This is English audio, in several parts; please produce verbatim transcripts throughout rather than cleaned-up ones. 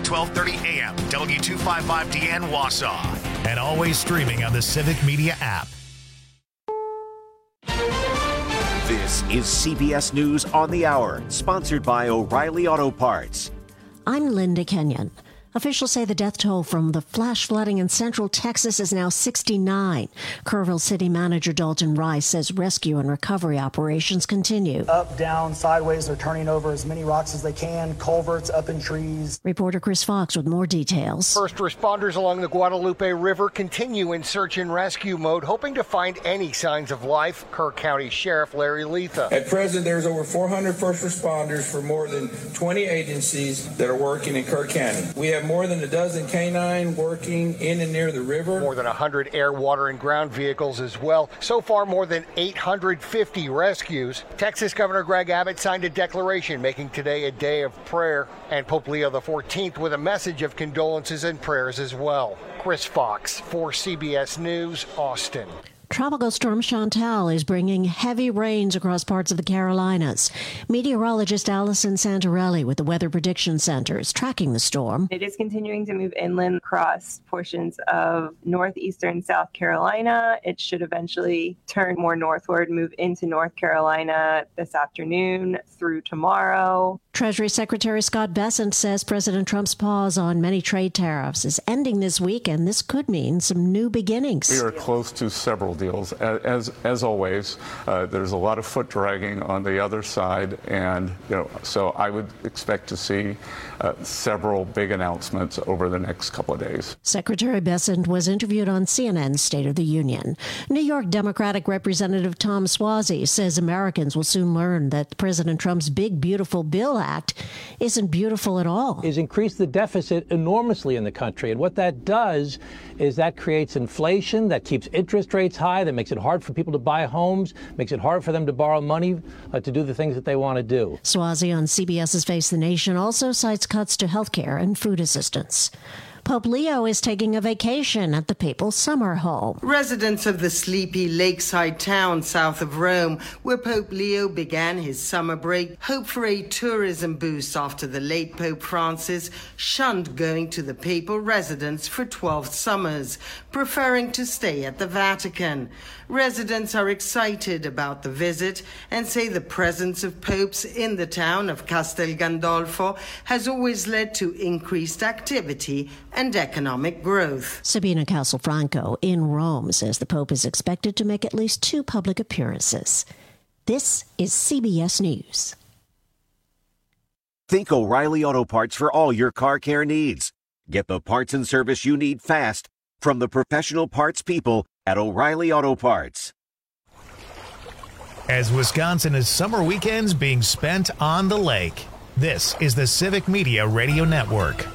twelve thirty A M, W two fifty-five D N Wausau, and always streaming on the Civic Media app. This is C B S News on the Hour, sponsored by O'Reilly Auto Parts. I'm Linda Kenyon. Officials say the death toll from the flash flooding in central Texas is now sixty-nine. Kerrville City Manager Dalton Rice says rescue and recovery operations continue. Up, down, sideways, they're turning over as many rocks as they can, culverts up in trees. Reporter Chris Fox with more details. First responders along the Guadalupe River continue in search and rescue mode, hoping to find any signs of life. Kerr County Sheriff Larry Letha. At present, there's over four hundred first responders for more than twenty agencies that are working in Kerr County. We have more than a dozen canine working in and near the river. More than one hundred air, water, and ground vehicles as well. So far, more than eight hundred fifty rescues. Texas Governor Greg Abbott signed a declaration making today a day of prayer, and Pope Leo the fourteenth with a message of condolences and prayers as well. Chris Fox for C B S News, Austin. Tropical storm Chantal is bringing heavy rains across parts of the Carolinas. Meteorologist Allison Santarelli with the Weather Prediction Center is tracking the storm. It is continuing to move inland across portions of northeastern South Carolina. It should eventually turn more northward, move into North Carolina this afternoon through tomorrow. Treasury Secretary Scott Bessent says President Trump's pause on many trade tariffs is ending this week, and this could mean some new beginnings. We are close to several deals. As as always, uh, there's a lot of foot dragging on the other side, and you know, so I would expect to see uh, several big announcements over the next couple of days. Secretary Bessent was interviewed on C N N's State of the Union. New York Democratic Representative Tom Suozzi says Americans will soon learn that President Trump's Big Beautiful Bill Act isn't beautiful at all. Is increase the deficit enormously in the country, and what that does is that creates inflation, that keeps interest rates high, that makes it hard for people to buy homes, makes it hard for them to borrow money uh, to do the things that they want to do. Suozzi on CBS's Face the Nation also cites cuts to health care and food assistance. Pope Leo is taking a vacation at the papal summer home. Residents of the sleepy lakeside town south of Rome, where Pope Leo began his summer break, hope for a tourism boost after the late Pope Francis shunned going to the papal residence for twelve summers, preferring to stay at the Vatican. Residents are excited about the visit and say the presence of popes in the town of Castel Gandolfo has always led to increased activity and economic growth. Sabina Castelfranco in Rome says the Pope is expected to make at least two public appearances. This is C B S News. Think O'Reilly Auto Parts for all your car care needs. Get the parts and service you need fast from the professional parts people at O'Reilly Auto Parts. As Wisconsin is summer weekends being spent on the lake, this is the Civic Media Radio Network.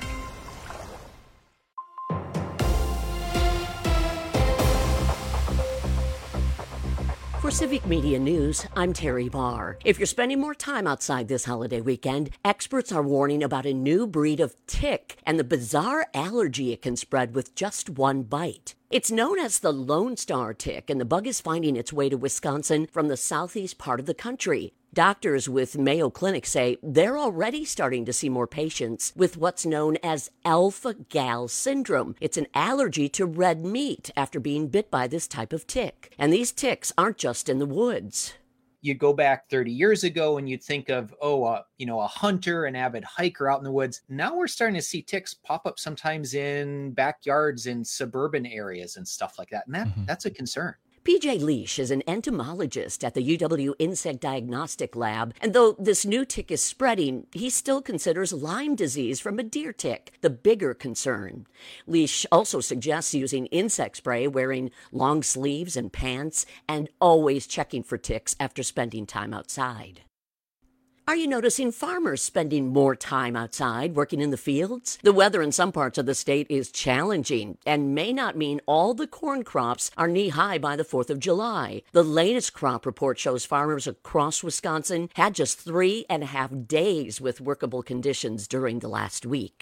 For Civic Media News, I'm Terry Barr. If you're spending more time outside this holiday weekend, experts are warning about a new breed of tick and the bizarre allergy it can spread with just one bite. It's known as the Lone Star tick, and the bug is finding its way to Wisconsin from the southeast part of the country. Doctors with Mayo Clinic say they're already starting to see more patients with what's known as alpha-gal syndrome. It's an allergy to red meat after being bit by this type of tick. And these ticks aren't just in the woods. You go back thirty years ago and you'd think of, oh, uh, you know, a hunter, an avid hiker out in the woods. Now we're starting to see ticks pop up sometimes in backyards in suburban areas and stuff like that. And that, mm-hmm. that's a concern. P J Leash is an entomologist at the U W Insect Diagnostic Lab, and though this new tick is spreading, he still considers Lyme disease from a deer tick the bigger concern. Leash also suggests using insect spray, wearing long sleeves and pants, and always checking for ticks after spending time outside. Are you noticing farmers spending more time outside working in the fields? The weather in some parts of the state is challenging and may not mean all the corn crops are knee-high by the fourth of July. The latest crop report shows farmers across Wisconsin had just three and a half days with workable conditions during the last week.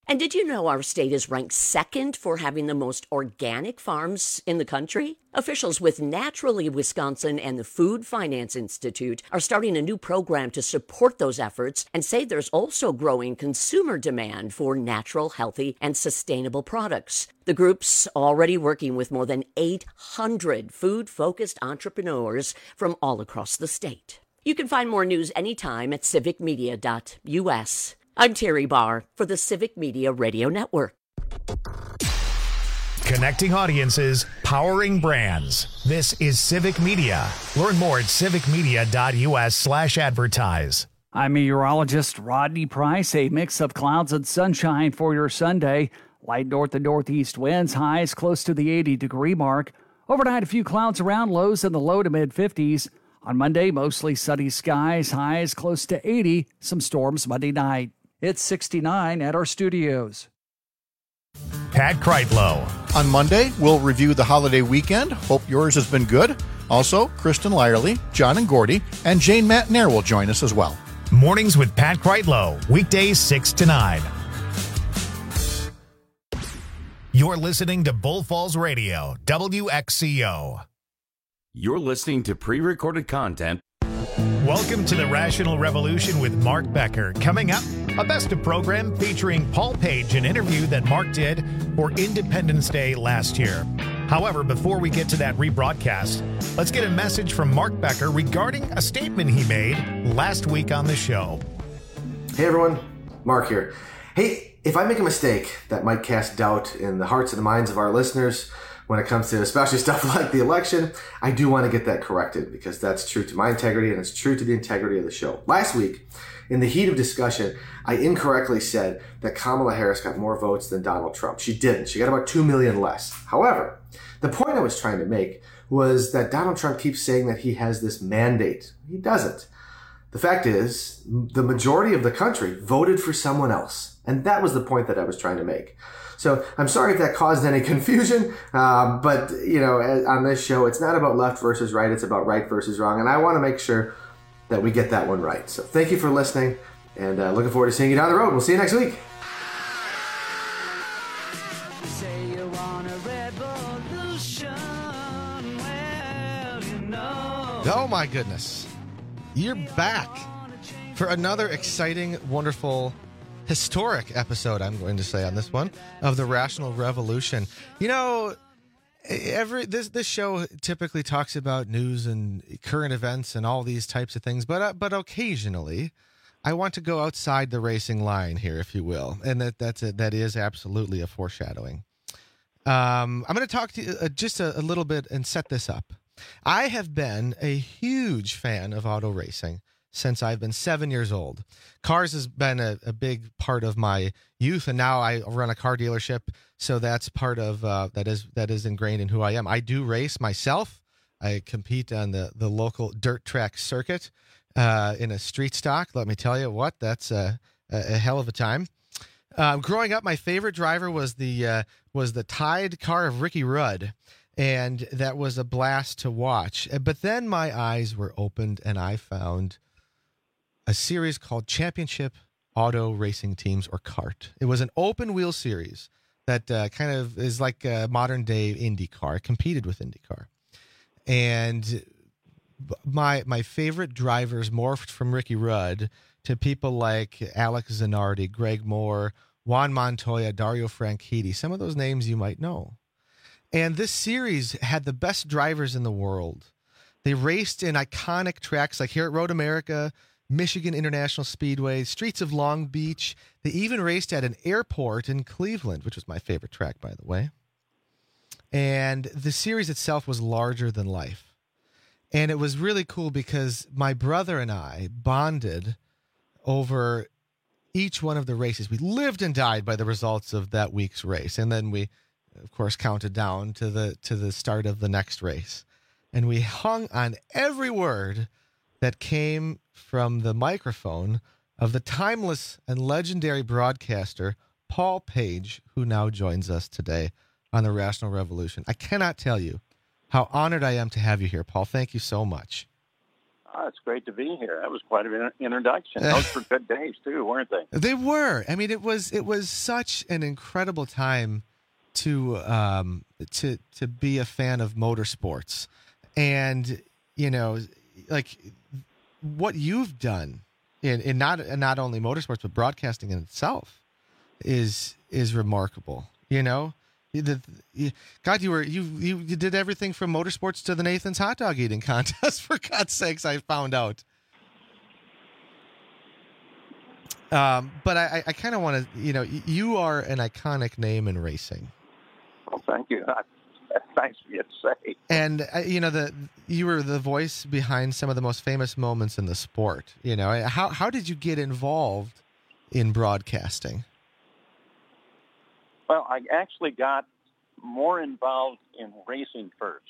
And did you know our state is ranked second for having the most organic farms in the country? Officials with Naturally Wisconsin and the Food Finance Institute are starting a new program to support those efforts and say there's also growing consumer demand for natural, healthy, and sustainable products. The group's already working with more than eight hundred food-focused entrepreneurs from all across the state. You can find more news anytime at civic media dot u s. I'm Terry Barr for the Civic Media Radio Network. Connecting audiences, powering brands. This is Civic Media. Learn more at civic media dot u s slash advertise. I'm meteorologist Rodney Price. A mix of clouds and sunshine for your Sunday. Light north and northeast winds, highs close to the eighty degree mark. Overnight, a few clouds around, lows in the low to mid fifties. On Monday, mostly sunny skies, highs close to eighty. Some storms Monday night. It's sixty-nine at our studios. Pat Kreitlow. On Monday, we'll review the holiday weekend. Hope yours has been good. Also, Kristen Lyerly, John and Gordy, and Jane Matnair will join us as well. Mornings with Pat Kreitlow, weekdays six to nine. You're listening to Bull Falls Radio, W X C O. You're listening to pre-recorded content. Welcome to the Rational Revolution with Mark Becker. Coming up, a best of program featuring Paul Page, an interview that Mark did for Independence Day last year. However, before we get to that rebroadcast, let's get a message from Mark Becker regarding a statement he made last week on the show. Hey everyone, Mark here. Hey, if I make a mistake that might cast doubt in the hearts and the minds of our listeners when it comes to especially stuff like the election, I do want to get that corrected because that's true to my integrity and it's true to the integrity of the show. Last week, in the heat of discussion, I incorrectly said that Kamala Harris got more votes than Donald Trump. She didn't. She got about two million less. However, the point I was trying to make was that Donald Trump keeps saying that he has this mandate. He doesn't. The fact is, the majority of the country voted for someone else. And that was the point that I was trying to make. So I'm sorry if that caused any confusion, um, but, you know, on this show, it's not about left versus right. It's about right versus wrong. And I want to make sure that we get that one right. So thank you for listening, and uh, looking forward to seeing you down the road. We'll see you next week. Oh, my goodness. You're back for another exciting, wonderful, historic episode, I'm going to say on this one, of the Rational Revolution. You know, every this this show typically talks about news and current events and all these types of things, but uh, but occasionally I want to go outside the racing line here, if you will, and that that's a, that is absolutely a foreshadowing. Um, I'm going to talk to you uh, just a, a little bit and set this up. I have been a huge fan of auto racing since I've been seven years old. Cars has been a, a big part of my youth, and now I run a car dealership, so that's part of uh, that is that is ingrained in who I am. I do race myself. I compete on the, the local dirt track circuit uh, in a street stock. Let me tell you what, that's a, a, a hell of a time. Uh, growing up, my favorite driver was the uh, was the Tide car of Ricky Rudd, and that was a blast to watch. But then my eyes were opened, and I found a series called Championship Auto Racing Teams, or CART. It was an open wheel series that uh, kind of is like a modern day IndyCar. It competed with IndyCar. And my my favorite drivers morphed from Ricky Rudd to people like Alex Zanardi, Greg Moore, Juan Montoya, Dario Franchitti, some of those names you might know. And this series had the best drivers in the world. They raced in iconic tracks like here at Road America, Michigan International Speedway, streets of Long Beach. They even raced at an airport in Cleveland, which was my favorite track, by the way. And the series itself was larger than life. And it was really cool because my brother and I bonded over each one of the races. We lived and died by the results of that week's race. And then we, of course, counted down to the to the start of the next race. And we hung on every word that came from the microphone of the timeless and legendary broadcaster, Paul Page, who now joins us today on the Rational Revolution. I cannot tell you how honored I am to have you here, Paul. Thank you so much. Oh, it's great to be here. That was quite an introduction. Those were good days too, weren't they? They were. I mean, it was it was such an incredible time to um, to to be a fan of motorsports, and you know, like what you've done in, in not not only motorsports but broadcasting in itself is is remarkable. You know. You did, you, God, you were you, you you did everything from motorsports to the Nathan's hot dog eating contest. For God's sakes, I found out. Um, but I, I kind of want to, you know, you are an iconic name in racing. Well, thank you. That's nice of you to say. And uh, you know, the you were the voice behind some of the most famous moments in the sport. You know, how how did you get involved in broadcasting? Well, I actually got more involved in racing first.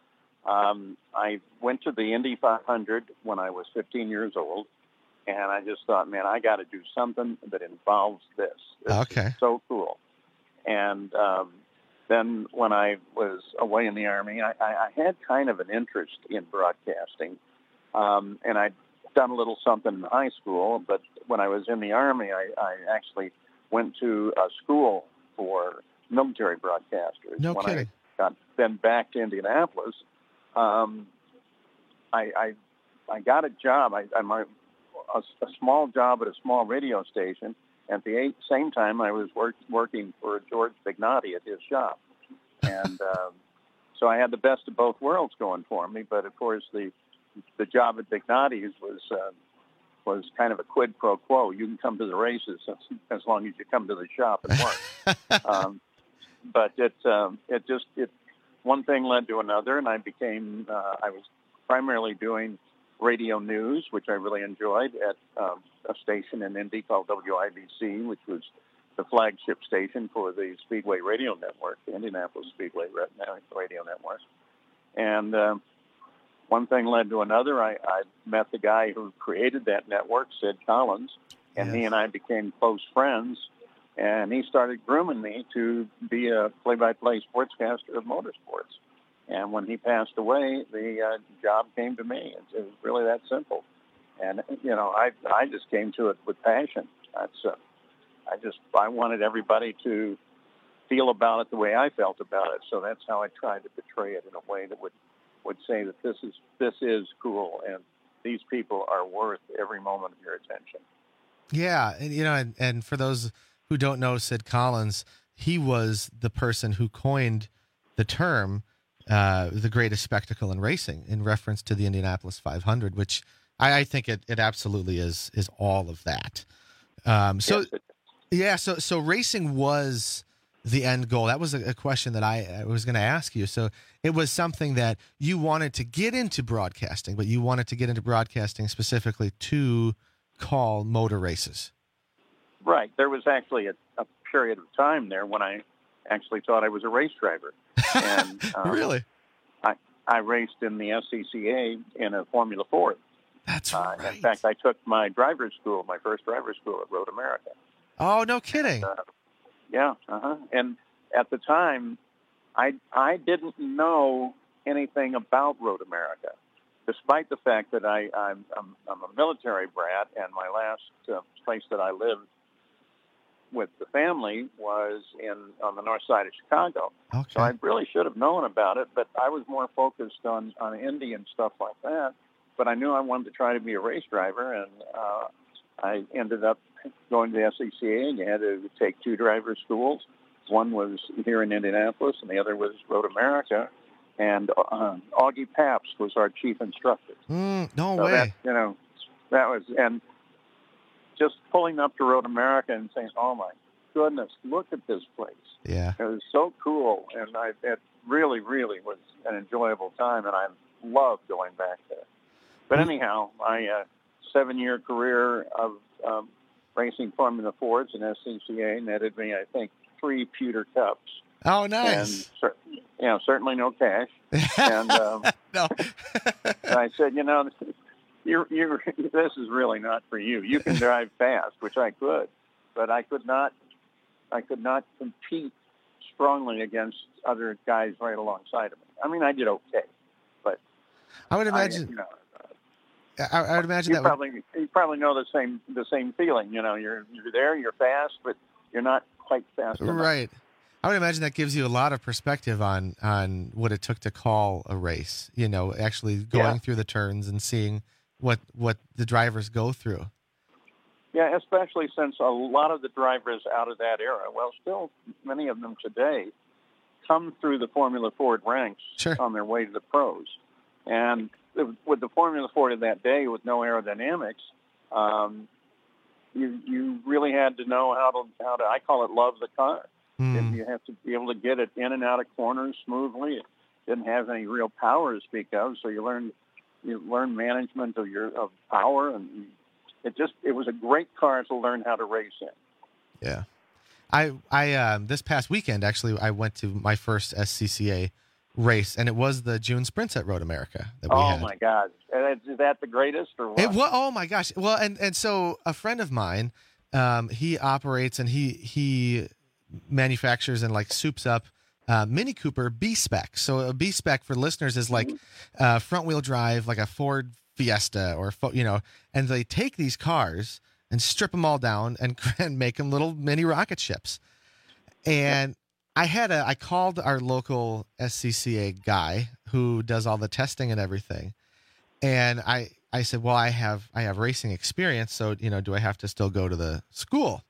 Um, I went to the Indy five hundred when I was fifteen years old, and I just thought, man, I got to do something that involves this. This okay. is so cool. And um, then when I was away in the Army, I, I had kind of an interest in broadcasting, um, and I'd done a little something in high school, but when I was in the Army, I, I actually went to a school for military broadcasters. No when kidding. I got then back to Indianapolis, um, I, I I got a job. I, I my a, a small job at a small radio station. At the same time, I was work, working for George Bignotti at his shop, and um, so I had the best of both worlds going for me. But of course, the the job at Bignotti's was uh, was kind of a quid pro quo. You can come to the races as, as long as you come to the shop and work. um, but it um, it just it one thing led to another, and I became uh, I was primarily doing radio news, which I really enjoyed at um, a station in Indy called W I B C, which was the flagship station for the Speedway Radio Network, the Indianapolis Speedway Radio Network. And um, one thing led to another. I, I met the guy who created that network, Sid Collins, and yes. he and I became close friends. And he started grooming me to be a play-by-play sportscaster of motorsports. And when he passed away, the uh, job came to me. It, it was really that simple. And, you know, I I just came to it with passion. That's uh, I just, I wanted everybody to feel about it the way I felt about it. So that's how I tried to portray it in a way that would, would say that this is this is cool and these people are worth every moment of your attention. Yeah, and, you know, and, and for those who don't know Sid Collins, he was the person who coined the term uh, the greatest spectacle in racing in reference to the Indianapolis five hundred, which I, I think it, it absolutely is is all of that. Um, so, yes, it, yeah, so so racing was the end goal. That was a, a question that I, I was going to ask you. So it was something that you wanted to get into broadcasting, but you wanted to get into broadcasting specifically to call motor races. Right. There was actually a, a period of time there when I actually thought I was a race driver. And, um, really? I, I raced in the S C C A in a Formula Ford. That's uh, right. In fact, I took my driver's school, my first driver's school at Road America. Oh, no kidding. Uh, yeah. Uh-huh. And at the time, I, I didn't know anything about Road America, despite the fact that I, I'm, I'm, I'm a military brat, and my last uh, place that I lived with the family was in on the north side of Chicago. Okay. So I really should have known about it, but I was more focused on, on Indy and stuff like that. But I knew I wanted to try to be a race driver, and uh, I ended up going to the S C C A, and you had to take two driver schools. One was here in Indianapolis, and the other was Road America. And uh, Augie Pabst was our chief instructor. Mm, no so way. That, you know, that was, and just pulling up to Road America and saying, oh, my goodness, look at this place. Yeah. It was so cool, and I, it really, really was an enjoyable time, and I loved going back there. But anyhow, my uh, seven-year career of um, racing Formula Fords and S C C A netted me, I think, three pewter cups. Oh, nice. And, you know, certainly no cash. And um, no. I said, you know, you're, you're, this is really not for you. You can drive fast, which I could, but I could not. I could not compete strongly against other guys right alongside of me. I mean, I did okay, but I would imagine. I, you know, I, I would imagine you that probably would... you probably know the same the same feeling. You know, you're you're there, you're fast, but you're not quite fast enough. Right. I would imagine that gives you a lot of perspective on on what it took to call a race. You know, actually going Yeah. through the turns and seeing what what the drivers go through. Yeah, especially since a lot of the drivers out of that era, well, still many of them today, come through the Formula Ford ranks Sure. on their way to the pros. And with the Formula Ford of that day, with no aerodynamics, um, you you really had to know how to how to I call it love the car. Mm. You have to be able to get it in and out of corners smoothly. It didn't have any real power to speak of, so you learn you learn management of your of power, and it just it was a great car to learn how to race in. Yeah. I I um, this past weekend actually I went to my first S C C A race, and it was the June Sprints at Road America that we Oh had. my God, is that the greatest or what? It was, oh my gosh. Well, and, and so a friend of mine, um, he operates and he he manufactures and like soups up uh, Mini Cooper B-Spec. So a B-Spec for listeners is like uh, front wheel drive, like a Ford Fiesta or, fo- you know, and they take these cars and strip them all down and, and make them little mini rocket ships. And I had a, I called our local S C C A guy who does all the testing and everything. And I, I said, well, I have, I have racing experience. So, you know, do I have to still go to the school?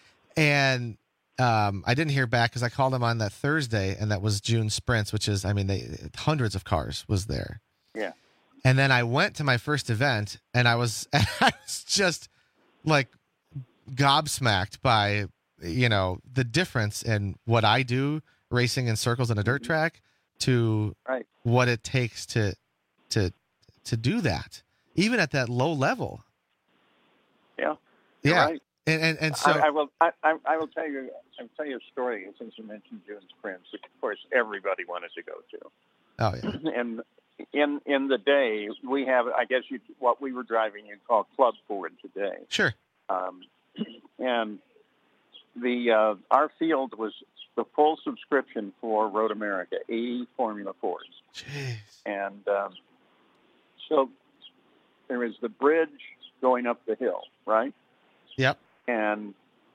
And, um, I didn't hear back because I called him on that Thursday, and that was June Sprints, which is, I mean, they, hundreds of cars was there. Yeah. And then I went to my first event, and I was, I was just like gobsmacked by, you know, the difference in what I do racing in circles on a dirt track to right. what it takes to, to, to do that, even at that low level. Yeah. Yeah. Right. And, and, and so I, I will, I, I, I will tell you, I'll tell you a story since you mentioned June Sprints, which of course everybody wanted to go to. Oh yeah. And in, in the day we have, I guess you, what we were driving, you'd call Club Ford today. Sure. Um, and the, uh, our field was the full subscription for Road America, eighty Formula Fords. Jeez. And, um, so there is the bridge going up the hill, right? Yep. And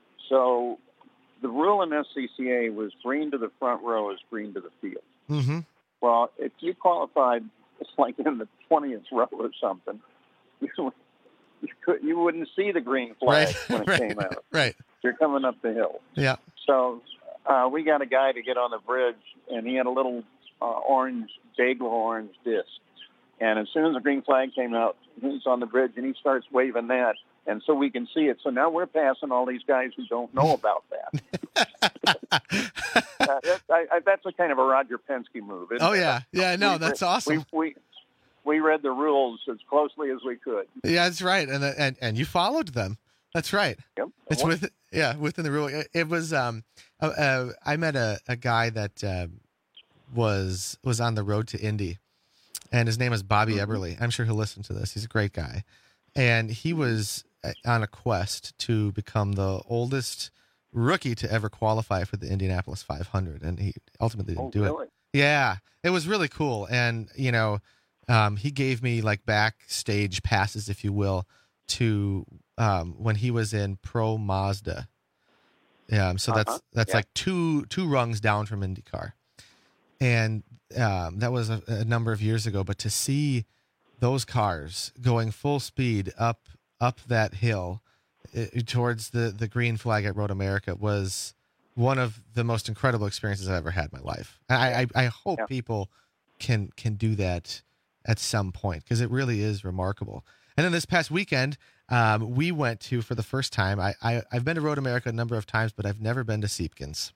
so the rule in S C C A was green to the front row is green to the field. Mm-hmm. Well, if you qualified, it's like in the twentieth row or something, you, you, could, you wouldn't see the green flag Right. when it right. came out. Right. You're coming up the hill. Yeah. So uh, we got a guy to get on the bridge, and he had a little uh, orange, bagel orange disc. And as soon as the green flag came out, he's on the bridge, and he starts waving that. And so we can see it. So now we're passing all these guys who don't know about that. uh, that I, I, that's a kind of a Roger Penske move. Isn't Oh it? yeah. Yeah. No, We- that's we, awesome. We, we we read the rules as closely as we could. Yeah, that's right. And, and, and you followed them. That's right. Yep. It's with, yeah, within the rule. It, it was, um, uh, uh, I met a, a guy that, uh, was, was on the road to Indy, and his name is Bobby Mm-hmm. Eberly. I'm sure he'll listen to this. He's a great guy. And he was on a quest to become the oldest rookie to ever qualify for the Indianapolis five hundred. And he ultimately didn't Oh, do really? it. Yeah, it was really cool. And, you know, um, he gave me like backstage passes, if you will, to um, when he was in Pro Mazda. Um, so that's Uh-huh. that's Yeah. like two two rungs down from IndyCar, and um, that was a, a number of years ago. But to see those cars going full speed up up that hill uh, towards the the green flag at Road America was one of the most incredible experiences I've ever had in my life. And I I, I hope Yeah. people can can do that at some point, because it really is remarkable. And then this past weekend, um, we went to, for the first time, I, I, I've been to Road America a number of times, but I've never been to Siepkens.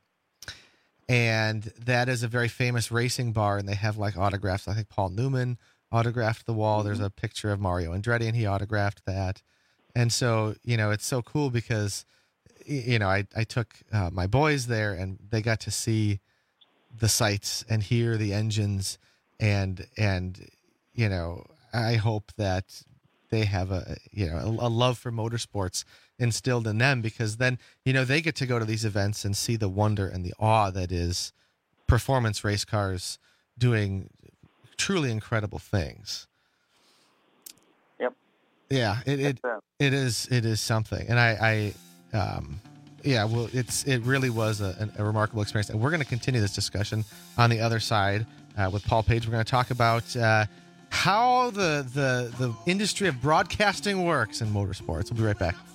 And that is a very famous racing bar, and they have like autographs. I think Paul Newman autographed the wall. There's a picture of Mario Andretti, and he autographed that. And so, you know, it's so cool because, y- you know, I, I took uh, my boys there, and they got to see the sights and hear the engines, and, and, you know, I hope that they have a, you know, a, a love for motorsports instilled in them, because then, you know, they get to go to these events and see the wonder and the awe that is performance race cars doing truly incredible things. Yep. Yeah, it it, it is it is something, and I, I um, yeah, well, it's it really was a, a remarkable experience, and we're going to continue this discussion on the other side uh, with Paul Page. We're going to talk about uh, how the the the industry of broadcasting works in motorsports. We'll be right back.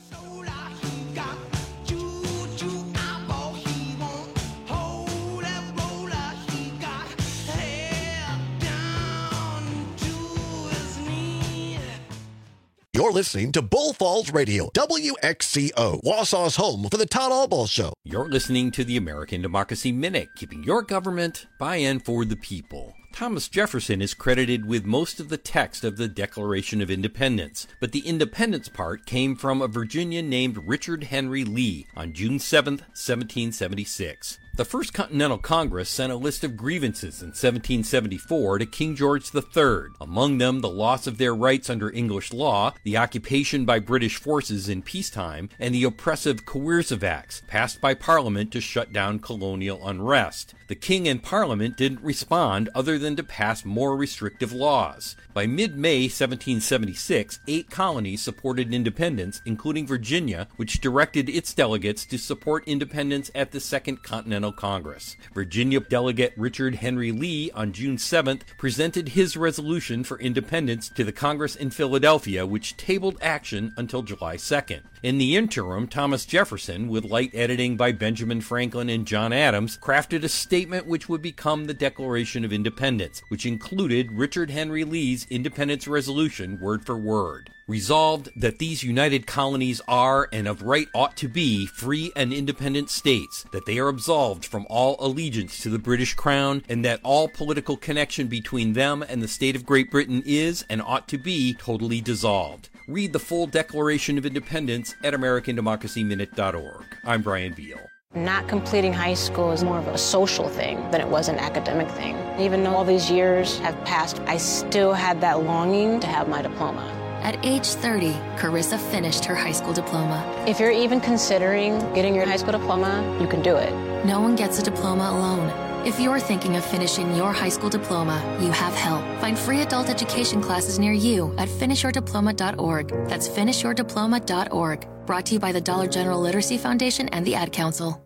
You're listening to Bull Falls Radio, W X C O, Wausau's home for the Todd Albaugh Show. You're listening to the American Democracy Minute, keeping your government by and for the people. Thomas Jefferson is credited with most of the text of the Declaration of Independence, but the independence part came from a Virginian named Richard Henry Lee on June seventh, seventeen seventy-six. The First Continental Congress sent a list of grievances in seventeen seventy-four to King George the Third, among them the loss of their rights under English law, the occupation by British forces in peacetime, and the oppressive Coercive Acts, passed by Parliament to shut down colonial unrest. The King and Parliament didn't respond other than to pass more restrictive laws. By mid-May seventeen seventy-six, eight colonies supported independence, including Virginia, which directed its delegates to support independence at the Second Continental Congress. Virginia delegate Richard Henry Lee on June seventh presented his resolution for independence to the Congress in Philadelphia, which tabled action until July second. In the interim, Thomas Jefferson, with light editing by Benjamin Franklin and John Adams, crafted a statement which would become the Declaration of Independence, which included Richard Henry Lee's Independence Resolution word for word. Resolved that these united colonies are, and of right ought to be, free and independent states, that they are absolved from all allegiance to the British Crown, and that all political connection between them and the state of Great Britain is, and ought to be, totally dissolved. Read the full Declaration of Independence at American Democracy Minute dot org. I'm Brian Beal. Not completing high school is more of a social thing than it was an academic thing. Even though all these years have passed, I still had that longing to have my diploma. At age thirty, Carissa finished her high school diploma. If you're even considering getting your high school diploma, you can do it. No one gets a diploma alone. If you're thinking of finishing your high school diploma, you have help. Find free adult education classes near you at finish your diploma dot org. That's finish your diploma dot org. Brought to you by the Dollar General Literacy Foundation and the Ad Council.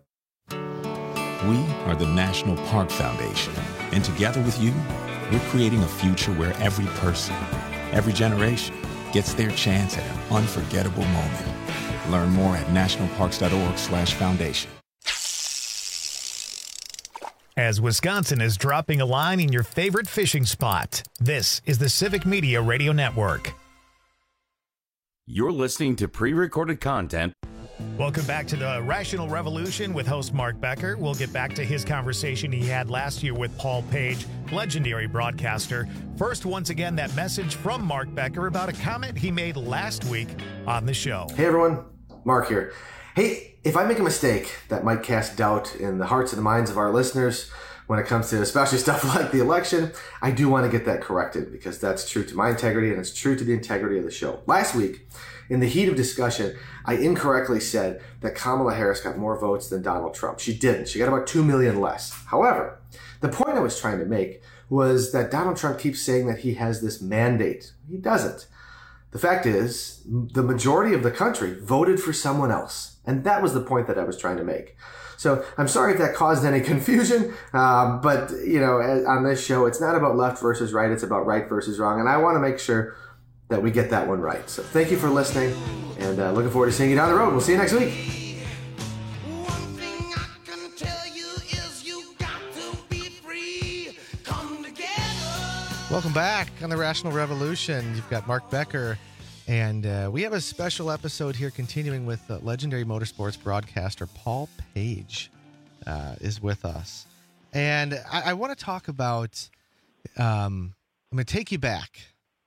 We are the National Park Foundation, and together with you, we're creating a future where every person, every generation, gets their chance at an unforgettable moment. Learn more at national parks dot org slash foundation. As Wisconsin is dropping a line in your favorite fishing spot, this is the Civic Media Radio Network. You're listening to pre-recorded content. Welcome back to the Rational Revolution with host Mark Becker. We'll get back to his conversation he had last year with Paul Page, legendary broadcaster. First, once again, that message from Mark Becker about a comment he made last week on the show. Hey, everyone. Mark here. Hey, if I make a mistake that might cast doubt in the hearts and the minds of our listeners when it comes to especially stuff like the election, I do want to get that corrected because that's true to my integrity and it's true to the integrity of the show. Last week, in the heat of discussion, I incorrectly said that Kamala Harris got more votes than Donald Trump. She didn't. She got about two million less. However, the point I was trying to make was that Donald Trump keeps saying that he has this mandate. He doesn't. The fact is, the majority of the country voted for someone else. And that was the point that I was trying to make. So I'm sorry if that caused any confusion, um, but, you know, on this show, it's not about left versus right. It's about right versus wrong. And I want to make sure that we get that one right. So thank you for listening, and uh, looking forward to seeing you down the road. We'll see you next week. Welcome back on the Rational Revolution. You've got Mark Becker, and uh, we have a special episode here continuing with uh, legendary motorsports broadcaster Paul Page uh, is with us. And I, I want to talk about, um, I'm going to take you back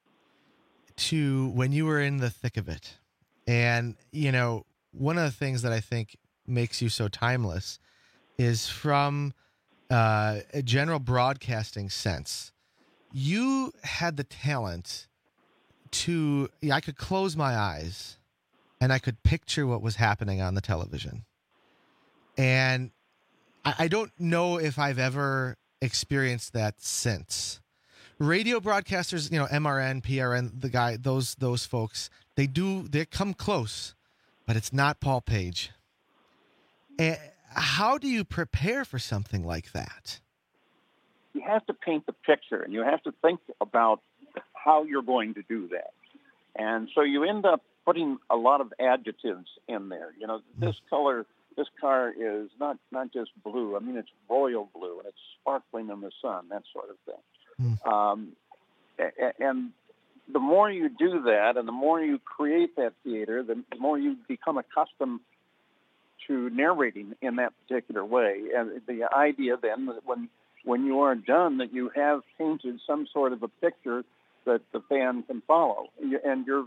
to when you were in the thick of it. And, you know, one of the things that I think makes you so timeless is from uh, a general broadcasting sense. You had the talent to, yeah, I could close my eyes and I could picture what was happening on the television. And I, I don't know if I've ever experienced that since, radio broadcasters, you know, M R N, P R N, the guy, those those folks, they do they come close, but it's not Paul Page. And how do you prepare for something like that? You have to paint the picture, and you have to think about how you're going to do that. And so you end up putting a lot of adjectives in there. You know, this color, this car is not, not just blue. I mean, it's royal blue, and it's sparkling in the sun, that sort of thing. Mm. Um, and the more you do that, and the more you create that theater, the more you become accustomed to narrating in that particular way. And the idea then that when when you are done, that you have painted some sort of a picture that the fan can follow. And you're,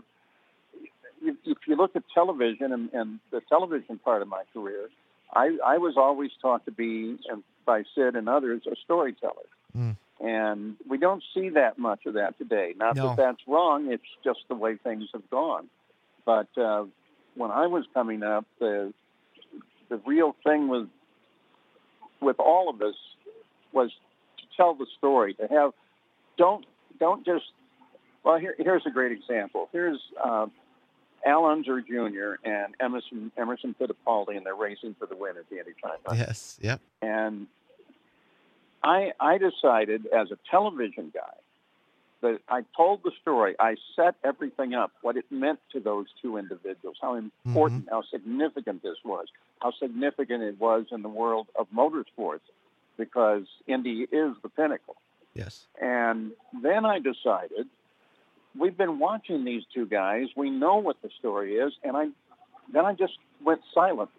if you look at television and, and the television part of my career, I, I was always taught to be, and by Sid and others, a storyteller. Mm. And we don't see that much of that today. Not No. that that's wrong, it's just the way things have gone. But uh, when I was coming up, the the real thing was, with all of us, was to tell the story, to have, don't don't just, well, here, here's a great example. Here's uh, Al Unser Junior and Emerson Emerson Fittipaldi, and they're racing for the win at the Indy five hundred. Yes, yep. And I I decided as a television guy that I told the story. I set everything up, what it meant to those two individuals, how important, mm-hmm. how significant this was, how significant it was in the world of motorsports, because Indy is the pinnacle. Yes. And then I decided, we've been watching these two guys, we know what the story is, and I then I just went silent.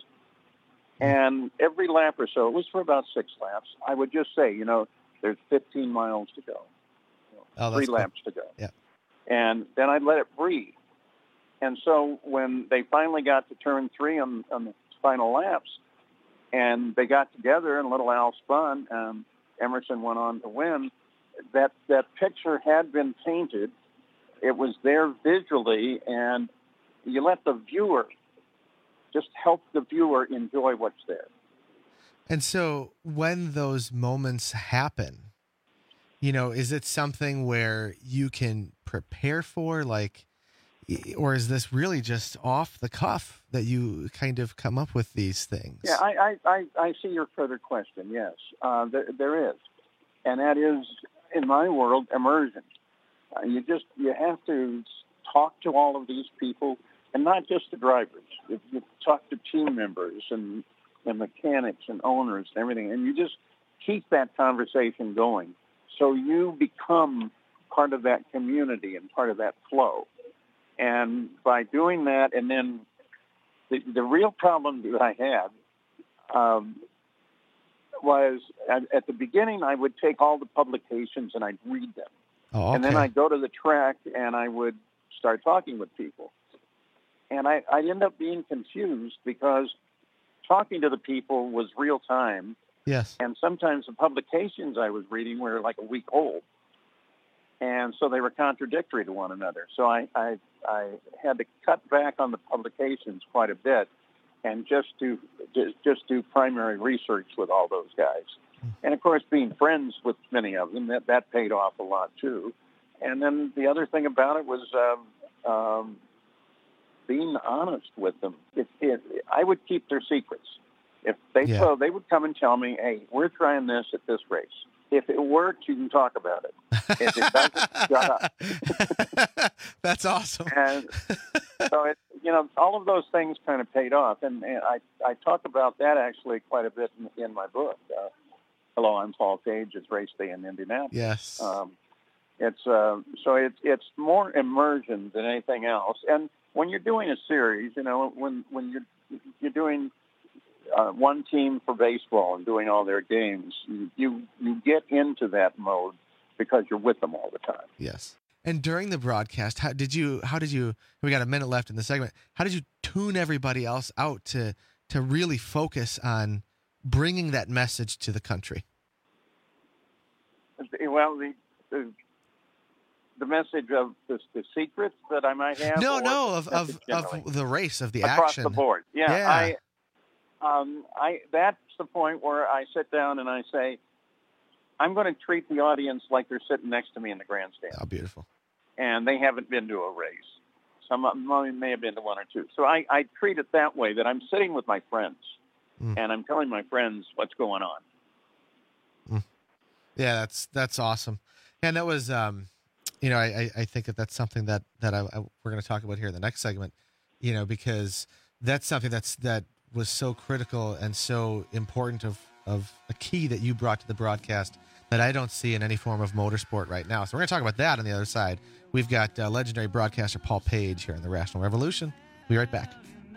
And every lap or so, it was for about six laps, I would just say, you know, there's fifteen miles to go. Oh, Three cool. laps to go. Yeah. And then I'd let it breathe. And so when they finally got to turn three on, on the final laps, and they got together and little Al spun, and Emerson went on to win, that, that picture had been painted. It was there visually, and you let the viewer, just help the viewer enjoy what's there. And so when those moments happen, you know, is it something where you can prepare for, like, or is this really just off the cuff that you kind of come up with these things? Yeah, I, I, I see your further question, yes. Uh, there, there is. And that is, in my world, immersion. Uh, you just, you have to talk to all of these people, and not just the drivers. You, you talk to team members and, and mechanics and owners and everything, and you just keep that conversation going. So you become part of that community and part of that flow. And by doing that, and then the, the real problem that I had um, was at, at the beginning, I would take all the publications and I'd read them. Oh, okay. And then I'd go to the track and I would start talking with people. And I, I'd end up being confused because talking to the people was real time. Yes. And sometimes the publications I was reading were like a week old. And so they were contradictory to one another. So I, I, I had to cut back on the publications quite a bit and just do, just do primary research with all those guys. And, of course, being friends with many of them, that, that paid off a lot, too. And then the other thing about it was um, um, being honest with them. If, if, I would keep their secrets. If they Yeah. so they would come and tell me, hey, we're trying this at this race. If it works, you can talk about it. If it doesn't, shut up. That's awesome. And so, it, you know, all of those things kind of paid off. And, and I, I talk about that actually quite a bit in, in my book. Uh, Hello, I'm Paul Page. It's race day in Indianapolis. Yes. Um, it's uh, so it's it's more immersion than anything else. And when you're doing a series, you know, when when you're you're doing uh, one team for baseball and doing all their games, you, you you get into that mode because you're with them all the time. Yes. And during the broadcast, how did you? How did you? We got a minute left in the segment. How did you tune everybody else out to to really focus on bringing that message to the country? Well, the the, the message of the, the secrets that I might have. No, or no, of of, generally? of the race, of the Across action the board. Yeah, Yeah. I, um, I that's the point where I sit down and I say, I'm going to treat the audience like they're sitting next to me in the grandstand. Oh, beautiful. And they haven't been to a race. Some of them may have been to one or two. So I, I treat it that way, that I'm sitting with my friends, mm. and I'm telling my friends what's going on. Mm. Yeah, that's that's awesome. And that was, um, you know, I, I think that that's something that, that I, I, we're going to talk about here in the next segment, you know, because that's something that's that was so critical and so important of, of a key that you brought to the broadcast that I don't see in any form of motorsport right now. So we're going to talk about that on the other side. We've got uh, legendary broadcaster Paul Page here in the Rational Revolution. We'll be right back.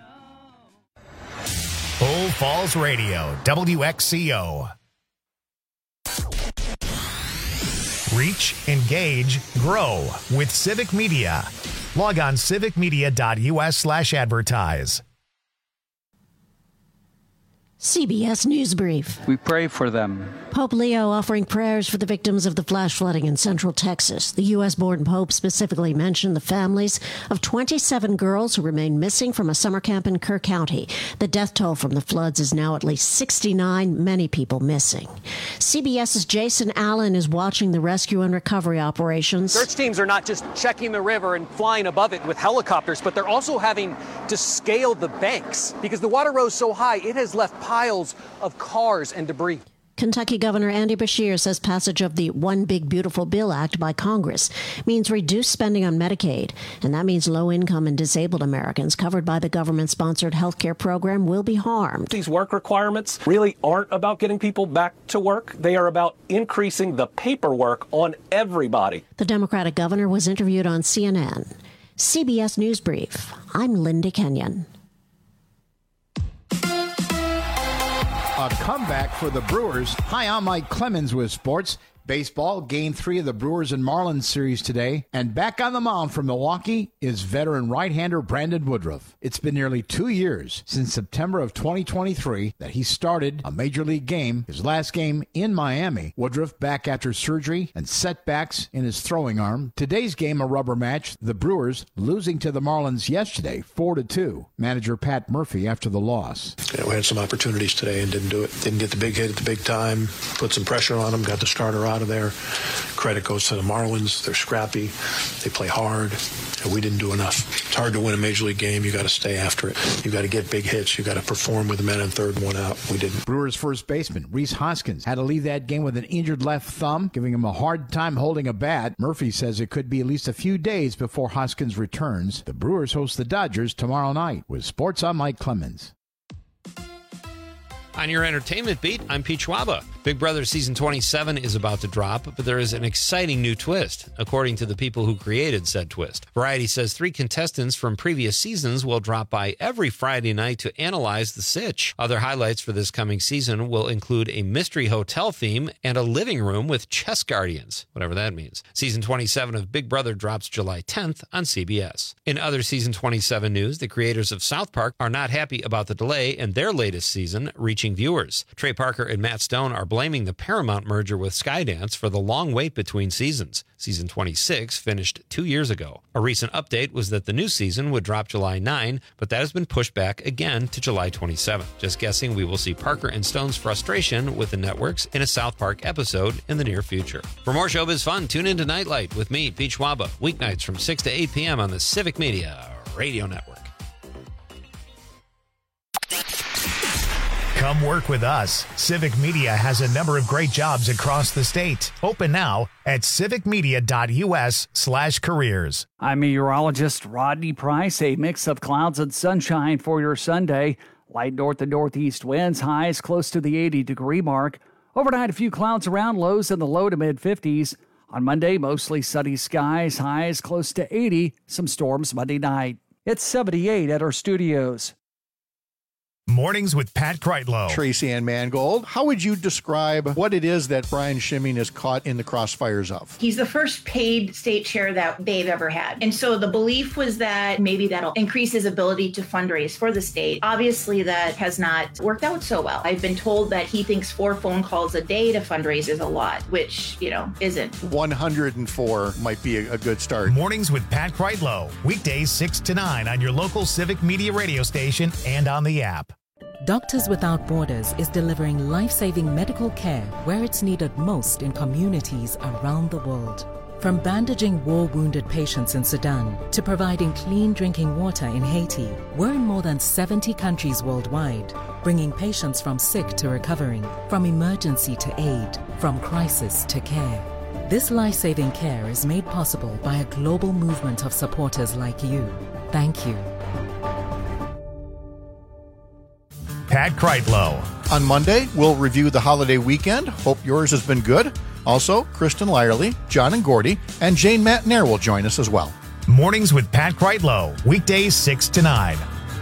Bull Falls Radio, W X C O. Reach, engage, grow with Civic Media. Log on civicmedia.us slash advertise. C B S News Brief. We pray for them. Pope Leo offering prayers for the victims of the flash flooding in central Texas. The U S-born Pope specifically mentioned the families of twenty-seven girls who remain missing from a summer camp in Kerr County. The death toll from the floods is now at least sixty-nine, many people missing. CBS's Jason Allen is watching the rescue and recovery operations. Search teams are not just checking the river and flying above it with helicopters, but they're also having to scale the banks because the water rose so high it has left piles of cars and debris. Kentucky Governor Andy Beshear says passage of the One Big Beautiful Bill Act by Congress means reduced spending on Medicaid, and that means low-income and disabled Americans covered by the government-sponsored health care program will be harmed. These work requirements really aren't about getting people back to work. They are about increasing the paperwork on everybody. The Democratic governor was interviewed on C N N. C B S News Brief. I'm Linda Kenyon. A comeback for the Brewers. Hi, I'm Mike Clemens with sports. Baseball, game three of the Brewers and Marlins series today. And back on the mound from Milwaukee is veteran right-hander Brandon Woodruff. It's been nearly two years since September of twenty twenty-three that he started a major league game, his last game in Miami. Woodruff back after surgery and setbacks in his throwing arm. Today's game a rubber match, the Brewers losing to the Marlins yesterday, four to two. Manager Pat Murphy after the loss. Yeah, we had some opportunities today and didn't do it. Didn't get the big hit at the big time, put some pressure on them, got the starter out of there. Credit goes to the Marlins. They're scrappy. They play hard. And we didn't do enough. It's hard to win a major league game. You got to stay after it. You got to get big hits. You got to perform with the men in third and one out. We didn't. Brewers first baseman Rhys Hoskins had to leave that game with an injured left thumb, giving him a hard time holding a bat. Murphy says it could be at least a few days before Hoskins returns. The Brewers host the Dodgers tomorrow night. With sports, I'm Mike Clemens. On your entertainment beat, I'm Pete Schwaba. Big Brother Season twenty-seven is about to drop, but there is an exciting new twist, according to the people who created said twist. Variety says three contestants from previous seasons will drop by every Friday night to analyze the sitch. Other highlights for this coming season will include a mystery hotel theme and a living room with chess guardians, whatever that means. Season twenty-seven of Big Brother drops July tenth on C B S. In other Season twenty-seven news, the creators of South Park are not happy about the delay in their latest season reaching viewers. Trey Parker and Matt Stone are blaming the Paramount merger with Skydance for the long wait between seasons. Season twenty-six finished two years ago. A recent update was that the new season would drop July ninth, but that has been pushed back again to July twenty-seventh. Just guessing we will see Parker and Stone's frustration with the networks in a South Park episode in the near future. For more showbiz fun, tune into Nightlight with me, Pete Schwaba, weeknights from six to eight p.m. on the Civic Media Radio Network. Come work with us. Civic Media has a number of great jobs across the state. Open now at civicmedia.us slash careers. I'm meteorologist Rodney Price. A mix of clouds and sunshine for your Sunday. Light north to northeast winds, highs close to the eighty degree mark. Overnight, a few clouds around, lows in the low to mid fifties. On Monday, mostly sunny skies, highs close to eighty. Some storms Monday night. It's seventy-eight at our studios. Mornings with Pat Kreitlow. Tracy Ann Mangold, how would you describe what it is that Brian Schimming is caught in the crossfires of? He's the first paid state chair that they've ever had. And so the belief was that maybe that'll increase his ability to fundraise for the state. Obviously, that has not worked out so well. I've been told that he thinks four phone calls a day to fundraise is a lot, which, you know, isn't. one hundred four might be a, a good start. Mornings with Pat Kreitlow. Weekdays six to nine on your local Civic Media radio station and on the app. Doctors Without Borders is delivering life-saving medical care where it's needed most in communities around the world. From bandaging war-wounded patients in Sudan to providing clean drinking water in Haiti, we're in more than seventy countries worldwide, bringing patients from sick to recovering, from emergency to aid, from crisis to care. This life-saving care is made possible by a global movement of supporters like you. Thank you. Pat Kreitlow. On Monday, we'll review the holiday weekend. Hope yours has been good. Also, Kristen Lyerly, John and Gordy, and Jane Matnair will join us as well. Mornings with Pat Kreitlow, weekdays six to nine.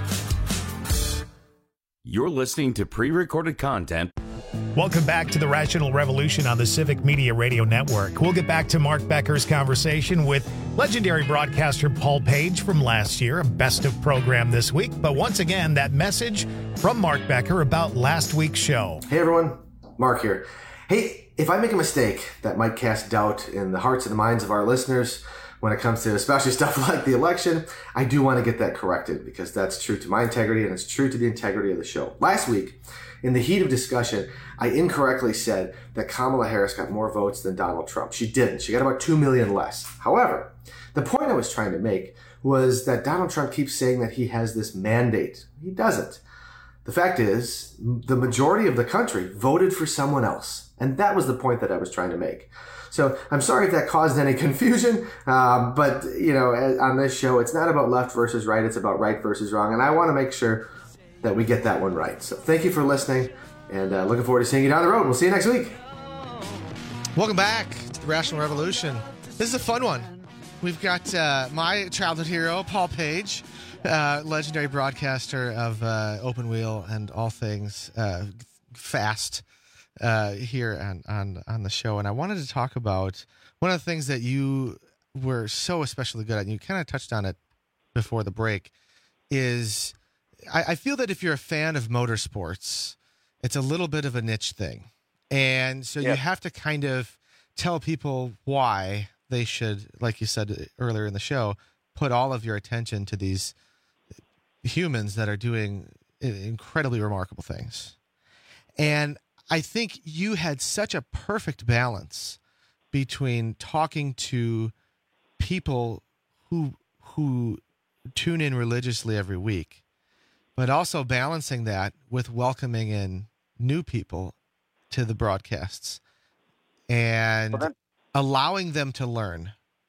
You're listening to pre-recorded content. Welcome back to the Rational Revolution on the Civic Media Radio Network. We'll get back to Mark Becker's conversation with legendary broadcaster Paul Page from last year, a best of program this week. But once again, that message from Mark Becker about last week's show. Hey everyone, Mark here. Hey, if I make a mistake that might cast doubt in the hearts and the minds of our listeners when it comes to especially stuff like the election, I do want to get that corrected because that's true to my integrity and it's true to the integrity of the show. Last week, in the heat of discussion, I incorrectly said that Kamala Harris got more votes than Donald Trump. She didn't. She got about two million less. However, the point I was trying to make was that Donald Trump keeps saying that he has this mandate. He doesn't. The fact is, the majority of the country voted for someone else. And that was the point that I was trying to make. So I'm sorry if that caused any confusion, um, but, you know, on this show, it's not about left versus right. It's about right versus wrong. And I want to make sure that we get that one right. So thank you for listening, and uh, looking forward to seeing you down the road. We'll see you next week. Welcome back to the Rational Revolution. This is a fun one. We've got uh, my childhood hero, Paul Page, uh, legendary broadcaster of uh, Open Wheel and all things uh, fast uh, here on, on, on the show. And I wanted to talk about one of the things that you were so especially good at, and you kind of touched on it before the break, is I, I feel that if you're a fan of motorsports, it's a little bit of a niche thing. And so yeah. you have to kind of tell people why they should, like you said earlier in the show, put all of your attention to these humans that are doing incredibly remarkable things. And I think you had such a perfect balance between talking to people who who tune in religiously every week, but also balancing that with welcoming in new people to the broadcasts and well, allowing them to learn.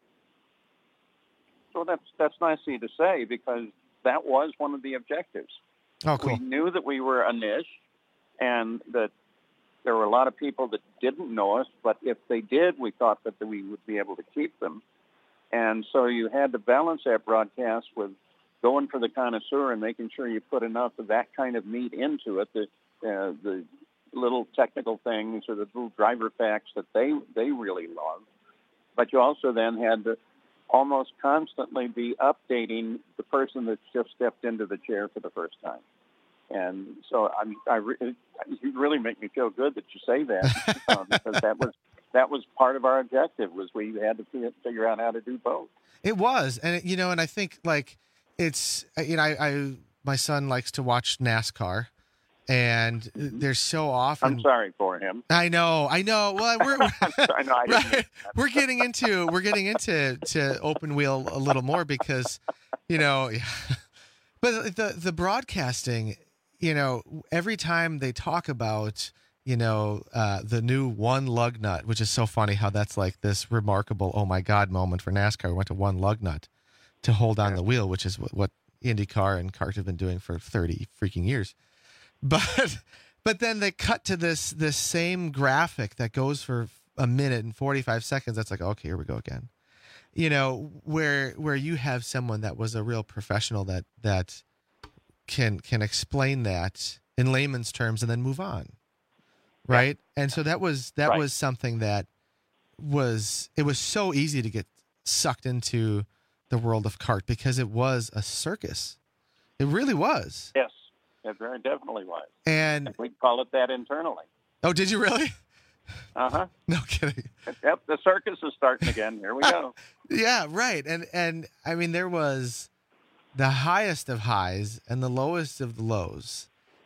So that's that's nice of you to say, because that was one of the objectives. Oh, cool. We knew that we were a niche and that there were a lot of people that didn't know us, but if they did, we thought that we would be able to keep them. And so you had to balance that broadcast with going for the connoisseur and making sure you put enough of that kind of meat into it, the, uh, the little technical things or the little driver facts that they, they really love. But you also then had to almost constantly be updating the person that's just stepped into the chair for the first time. And so I'm, I re- you really make me feel good that you say that, uh, because that was that was part of our objective, was we had to f- figure out how to do both. It was, and it, you know, and I think like it's you know, I, I my son likes to watch NASCAR, and there's so often. I'm sorry for him. I know, I know. Well, we're I know, I right, we're getting into we're getting into to Open Wheel a little more because, you know, but the the broadcasting. You know, every time they talk about, you know, uh, the new one lug nut, which is so funny how that's like this remarkable, oh my God moment for NASCAR. We went to one lug nut to hold on the wheel, which is what, what IndyCar and CART have been doing for thirty freaking years. But but then they cut to this this same graphic that goes for a minute and forty-five seconds. That's like, okay, here we go again. You know, where where you have someone that was a real professional that that can can explain that in layman's terms and then move on, right? Yeah. And so that was that right. was something that was it was so easy to get sucked into the world of CART because it was a circus. It really was. Yes, it very definitely was. And, and we call it that internally. Oh, did you really? Uh-huh. No kidding. Yep, the circus is starting again. Here we go. Yeah, right. And and I mean, there was the highest of highs and the lowest of the lows.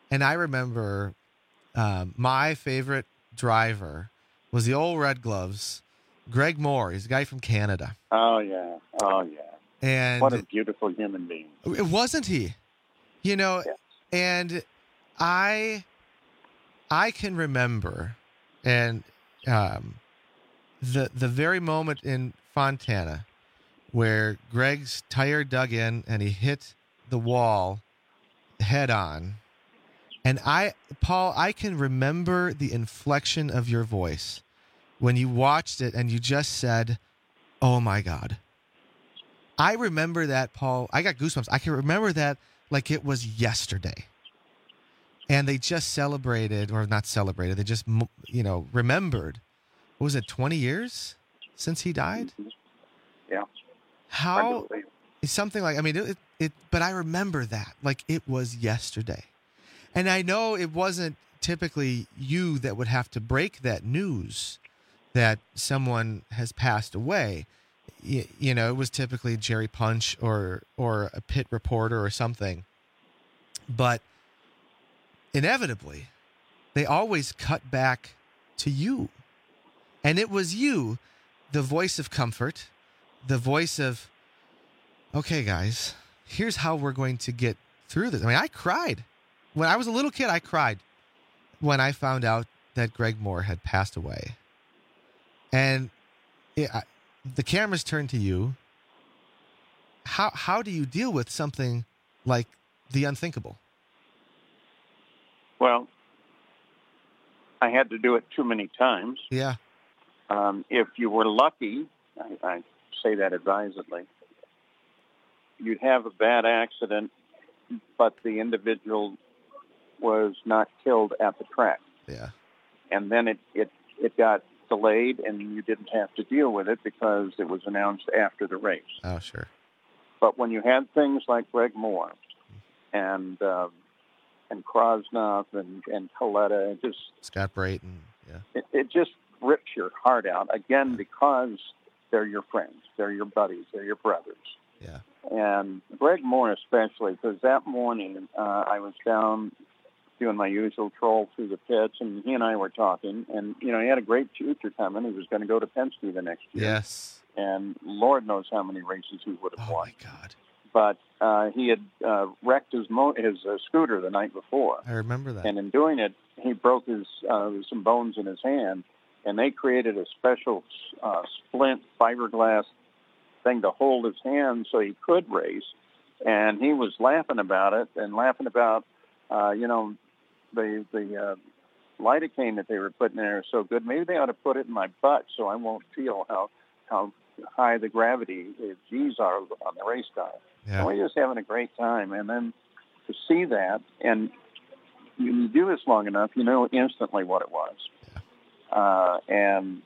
And I remember um, my favorite driver was the old Red Gloves, Greg Moore. He's a guy from Canada. Oh, yeah. Oh, yeah. And what a beautiful human being. Wasn't he? You know, yes. and I I can remember and um, the the very moment in Fontana where Greg's tire dug in and he hit the wall head on. And I, Paul, I can remember the inflection of your voice when you watched it and you just said, "Oh my God." I remember that, Paul. I got goosebumps. I can remember that like it was yesterday. And they just celebrated, or not celebrated, they just, you know, remembered. What was it, twenty years since he died? Yeah. How, something like, I mean, it, it, but I remember that like it was yesterday. And I know it wasn't typically you that would have to break that news that someone has passed away. You, you know, it was typically Jerry Punch or or a pit reporter or something. But inevitably, they always cut back to you. And it was you, the voice of comfort, the voice of, okay, guys, here's how we're going to get through this. I mean, I cried. When I was a little kid, I cried when I found out that Greg Moore had passed away. And it, I, the cameras turned to you. How how do you deal with something like the unthinkable? Well, I had to do it too many times. Yeah. Um, if you were lucky, I, I say that advisedly, you'd have a bad accident, but the individual was not killed at the track. Yeah. And then it, it, it got delayed, and you didn't have to deal with it because it was announced after the race. Oh, sure. But when you had things like Greg Moore and um, and Krosnoff and, and Coletta, it just... Scott Brayton, yeah. It, it just rips your heart out, again, because they're your friends, they're your buddies, they're your brothers. Yeah. And Greg Moore especially, because that morning uh, I was down doing my usual troll through the pits, and he and I were talking, and, you know, he had a great future coming. He was going to go to Penske the next year. Yes. And Lord knows how many races he would have oh won. Oh, my God. But uh, he had uh, wrecked his mo- his uh, scooter the night before. I remember that. And in doing it, he broke his uh, some bones in his hand, and they created a special uh, splint fiberglass thing to hold his hand so he could race. And he was laughing about it and laughing about, uh, you know, the the uh, lidocaine that they were putting in there is so good. Maybe they ought to put it in my butt so I won't feel how how high the gravity G's are on the race car. Yeah. And we're just having a great time. And then to see that, and you do this long enough, you know instantly what it was. Yeah. Uh, and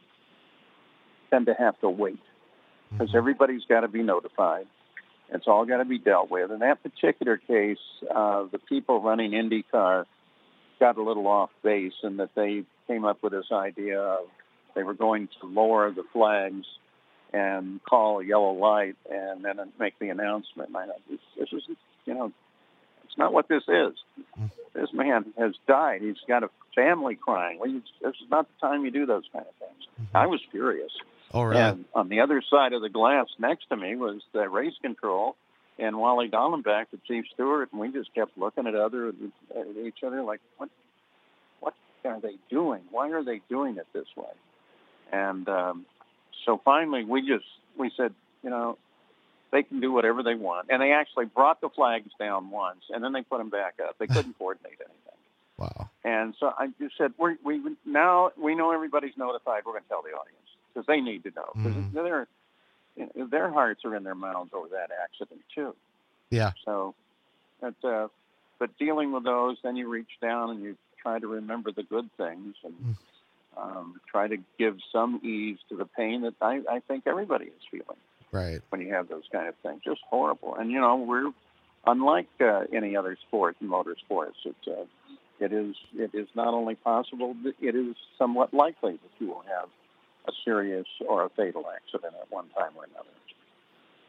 then to have to wait, because mm-hmm. everybody's got to be notified. It's all got to be dealt with. In that particular case, uh, the people running IndyCar got a little off base in that they came up with this idea of they were going to lower the flags and call a yellow light and then make the announcement. And I know, this, this is, you know, it's not what this is. Mm-hmm. This man has died. He's got a family crying. Well, you, this is not the time you do those kind of things. Mm-hmm. I was furious. All right. And on the other side of the glass next to me was the race control and Wally Dallenbach, the chief steward, and we just kept looking at other at each other like, what, what are they doing? Why are they doing it this way? And um, so finally, we just we said, you know, they can do whatever they want, and they actually brought the flags down once, and then they put them back up. They couldn't coordinate anything. Wow. And so I just said, we're, we now we know everybody's notified. We're going to tell the audience because they need to know because mm-hmm. they're. You know, their hearts are in their mouths over that accident too. Yeah. So, but, uh, but dealing with those, then you reach down and you try to remember the good things and mm. um, try to give some ease to the pain that I, I think everybody is feeling. Right. When you have those kind of things, just horrible. And you know, we're unlike uh, any other sport in motorsports. It's uh, it is it is not only possible, but it is somewhat likely that you will have a serious or a fatal accident at one time or another.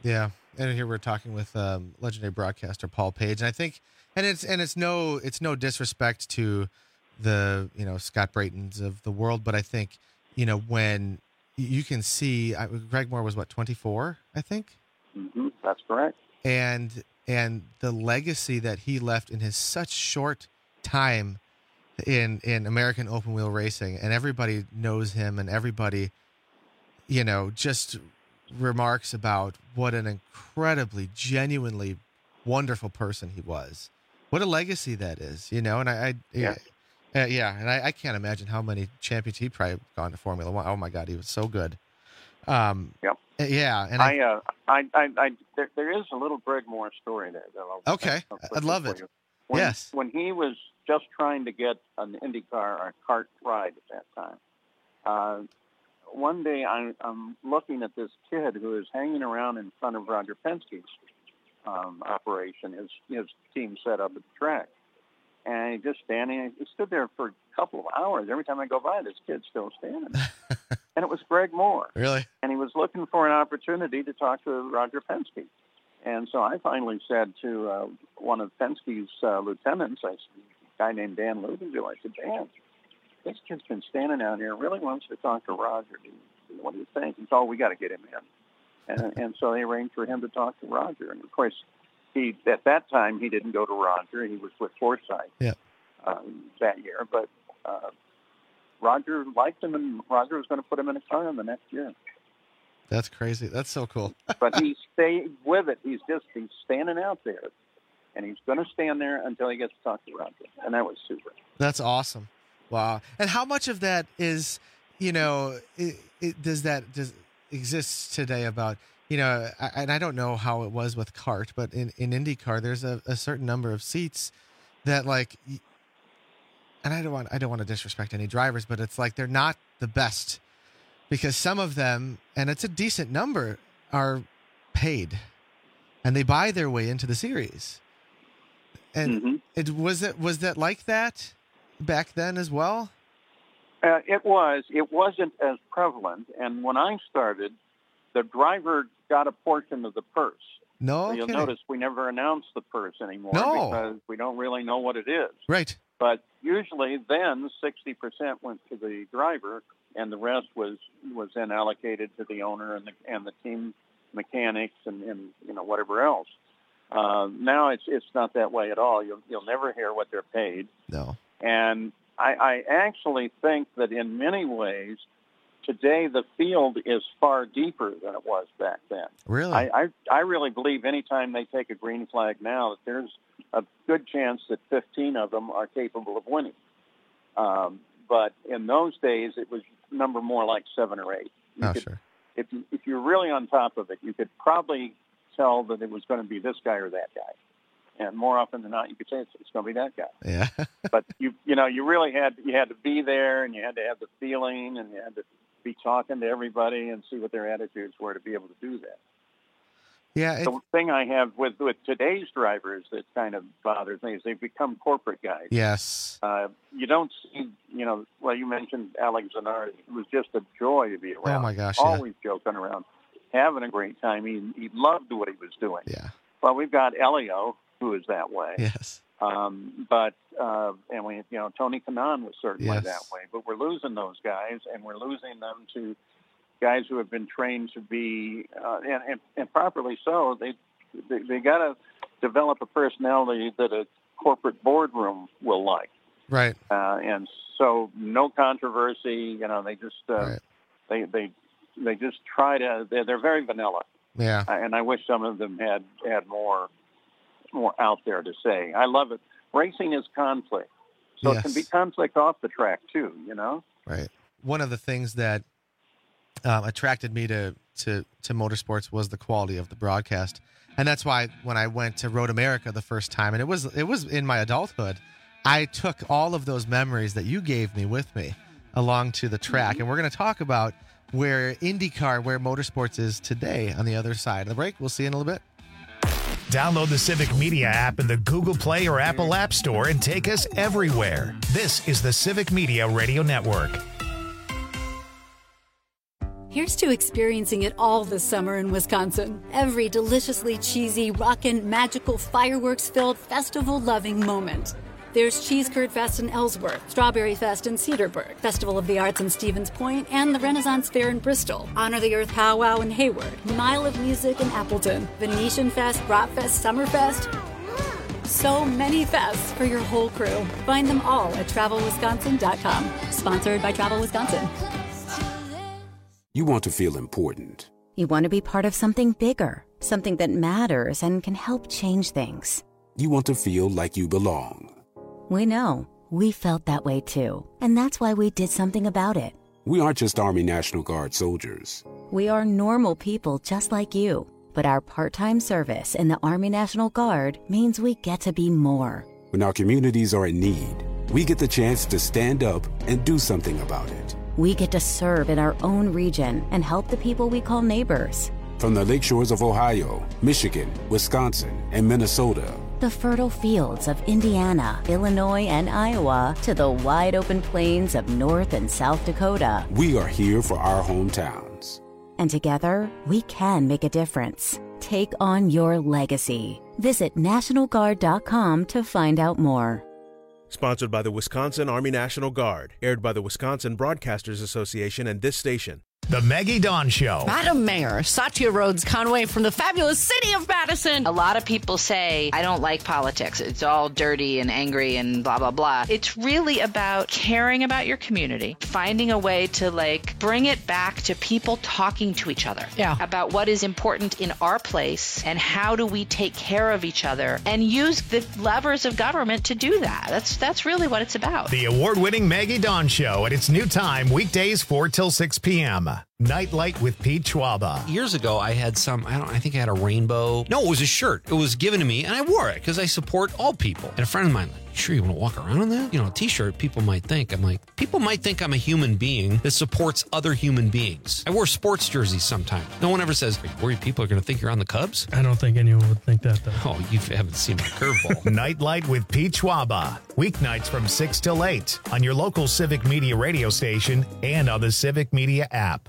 Yeah, and here we're talking with um, legendary broadcaster Paul Page, and I think, and it's and it's no it's no disrespect to the you know Scott Braytons of the world, but I think you know when you can see I, Greg Moore was what twenty-four, I think. Mm-hmm, that's correct. And and the legacy that he left in his such short time in in American open wheel racing, and everybody knows him, and everybody, you know, just remarks about what an incredibly, genuinely wonderful person he was. What a legacy that is, you know. And I, I yeah, uh, yeah, and I, I can't imagine how many champions he probably gone to Formula One. Oh my God, he was so good. Um, yep. Yeah, and I, I, uh, I, I, I there, there is a little Greg Moore story there. That I'll, okay, I'll I'd love it. When, yes. When he was just trying to get an IndyCar or kart ride at that time, uh, one day I, I'm looking at this kid who is hanging around in front of Roger Penske's um, operation, his his team set up at the track, and he just standing. He stood there for a couple of hours. Every time I go by, this kid's still standing. And it was Greg Moore. Really? And he was looking for an opportunity to talk to Roger Penske. And so I finally said to uh, one of Penske's uh, lieutenants, I said, a guy named Dan Ludenville, I said, Dan, this kid's been standing out here, really wants to talk to Roger. What do you think? He said, oh, we got to get him in. And, and so they arranged for him to talk to Roger. And, of course, he at that time, he didn't go to Roger. He was with Forsythe yeah. um, that year. But uh, Roger liked him, and Roger was going to put him in a car in the next year. That's crazy. That's so cool. But he stayed with it. He's just he's standing out there, and he's going to stand there until he gets to talk to Roger. And that was super. That's awesome. Wow. And how much of that is, you know, it, it, does that does exists today about, you know, I, and I don't know how it was with kart, but in, in IndyCar, there's a, a certain number of seats that like, and I don't want I don't want to disrespect any drivers, but it's like they're not the best because some of them, and it's a decent number, are paid, and they buy their way into the series. And mm-hmm. it was it was that like that back then as well? Uh, it was. It wasn't as prevalent, and when I started, the driver got a portion of the purse. No, so you'll kidding. notice we never announce the purse anymore no. because we don't really know what it is. Right. But usually then sixty percent went to the driver, and the rest was, was then allocated to the owner and the and the team mechanics and, and you know whatever else. Uh, now it's it's not that way at all. You'll you'll never hear what they're paid. No. And I, I actually think that in many ways today the field is far deeper than it was back then. Really? I, I, I really believe anytime they take a green flag now that there's a good chance that fifteen of them are capable of winning. Um, but in those days, it was number more like seven or eight. You oh, could, sure. If, you, if you're really on top of it, you could probably tell that it was going to be this guy or that guy. And more often than not, you could say it's, it's going to be that guy. Yeah. But you, you know, you really had you had to be there, and you had to have the feeling, and you had to be talking to everybody and see what their attitudes were to be able to do that. Yeah. It, the thing I have with with today's drivers that kind of bothers me is they've become corporate guys. yes. Uh, you don't see, you know, well, you mentioned Alex Zanardi. It was just a joy to be around. Oh my gosh! Always yeah. joking around, having a great time. He he loved what he was doing. Yeah. Well, we've got Elio, who is that way. Yes. Um, but uh, and we, you know, Tony Kanaan was certainly Yes. that way. But we're losing those guys, and we're losing them to guys who have been trained to be, uh, and, and, and properly so. They they, they got to develop a personality that a corporate boardroom will like. Right. Uh, and so, no controversy. You know, they just uh, right. they they they just try to. They're, they're very vanilla. Yeah. Uh, and I wish some of them had had more. more out there to say. I love it. Racing is conflict. So yes. it can be conflict off the track too, you know? Right. One of the things that um, attracted me to, to, to motorsports was the quality of the broadcast. And that's why when I went to Road America the first time, and it was, it was in my adulthood, I took all of those memories that you gave me with me along to the track. Mm-hmm. And we're going to talk about where IndyCar, where motorsports is today on the other side of the break. We'll see you in a little bit. Download the Civic Media app in the Google Play or Apple App Store and take us everywhere. This is the Civic Media Radio Network. Here's to experiencing it all this summer in Wisconsin. Every deliciously cheesy, rockin', magical, fireworks-filled, festival-loving moment. There's Cheese Curd Fest in Ellsworth, Strawberry Fest in Cedarburg, Festival of the Arts in Stevens Point, and the Renaissance Fair in Bristol, Honor the Earth Powwow in Hayward, Mile of Music in Appleton, Venetian Fest, Bratfest, Summerfest. So many fests for your whole crew. Find them all at travel wisconsin dot com. Sponsored by Travel Wisconsin. You want to feel important. You want to be part of something bigger, something that matters and can help change things. You want to feel like you belong. We know. We felt that way too. And that's why we did something about it. We aren't just Army National Guard soldiers. We are normal people just like you. But our part-time service in the Army National Guard means we get to be more. When our communities are in need, we get the chance to stand up and do something about it. We get to serve in our own region and help the people we call neighbors. From the lake shores of Ohio, Michigan, Wisconsin, and Minnesota, the fertile fields of Indiana, Illinois, and Iowa, to the wide open plains of North and South Dakota. We are here for our hometowns. And together, we can make a difference. Take on your legacy. Visit National Guard dot com to find out more. Sponsored by the Wisconsin Army National Guard. Aired by the Wisconsin Broadcasters Association and this station. The Maggie Dawn Show. Madam Mayor, Satya Rhodes Conway from the fabulous city of Madison. A lot of people say, I don't like politics. It's all dirty and angry and blah, blah, blah. It's really about caring about your community, finding a way to, like, bring it back to people talking to each other. Yeah. About what is important in our place and how do we take care of each other and use the levers of government to do that. That's, that's really what it's about. The award-winning Maggie Dawn Show at its new time, weekdays four till six p.m. Nightlight with Pete Schwaba. Years ago, I had some, I don't I think I had a rainbow. No, it was a shirt. It was given to me, and I wore it because I support all people. And a friend of mine, like, sure you want to walk around in that? You know, a t-shirt, people might think. I'm like, people might think I'm a human being that supports other human beings. I wear sports jerseys sometimes. No one ever says, are you worried people are going to think you're on the Cubs? I don't think anyone would think that, though. Oh, you haven't seen my curveball. Nightlight with Pete Schwaba. Weeknights from six till eight on your local Civic Media radio station and on the Civic Media app.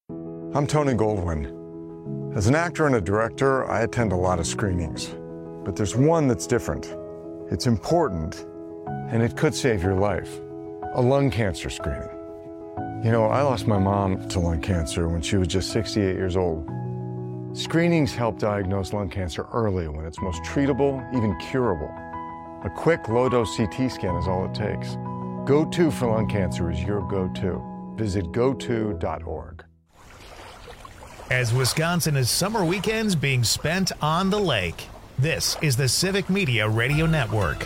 I'm Tony Goldwyn. As an actor and a director, I attend a lot of screenings. But there's one that's different. It's important, and it could save your life. A lung cancer screening. You know, I lost my mom to lung cancer when she was just sixty-eight years old. Screenings help diagnose lung cancer early when it's most treatable, even curable. A quick, low-dose C T scan is all it takes. Go To for lung cancer is your go-to. Visit go to dot org. As Wisconsin is summer weekends being spent on the lake, this is the Civic Media Radio Network.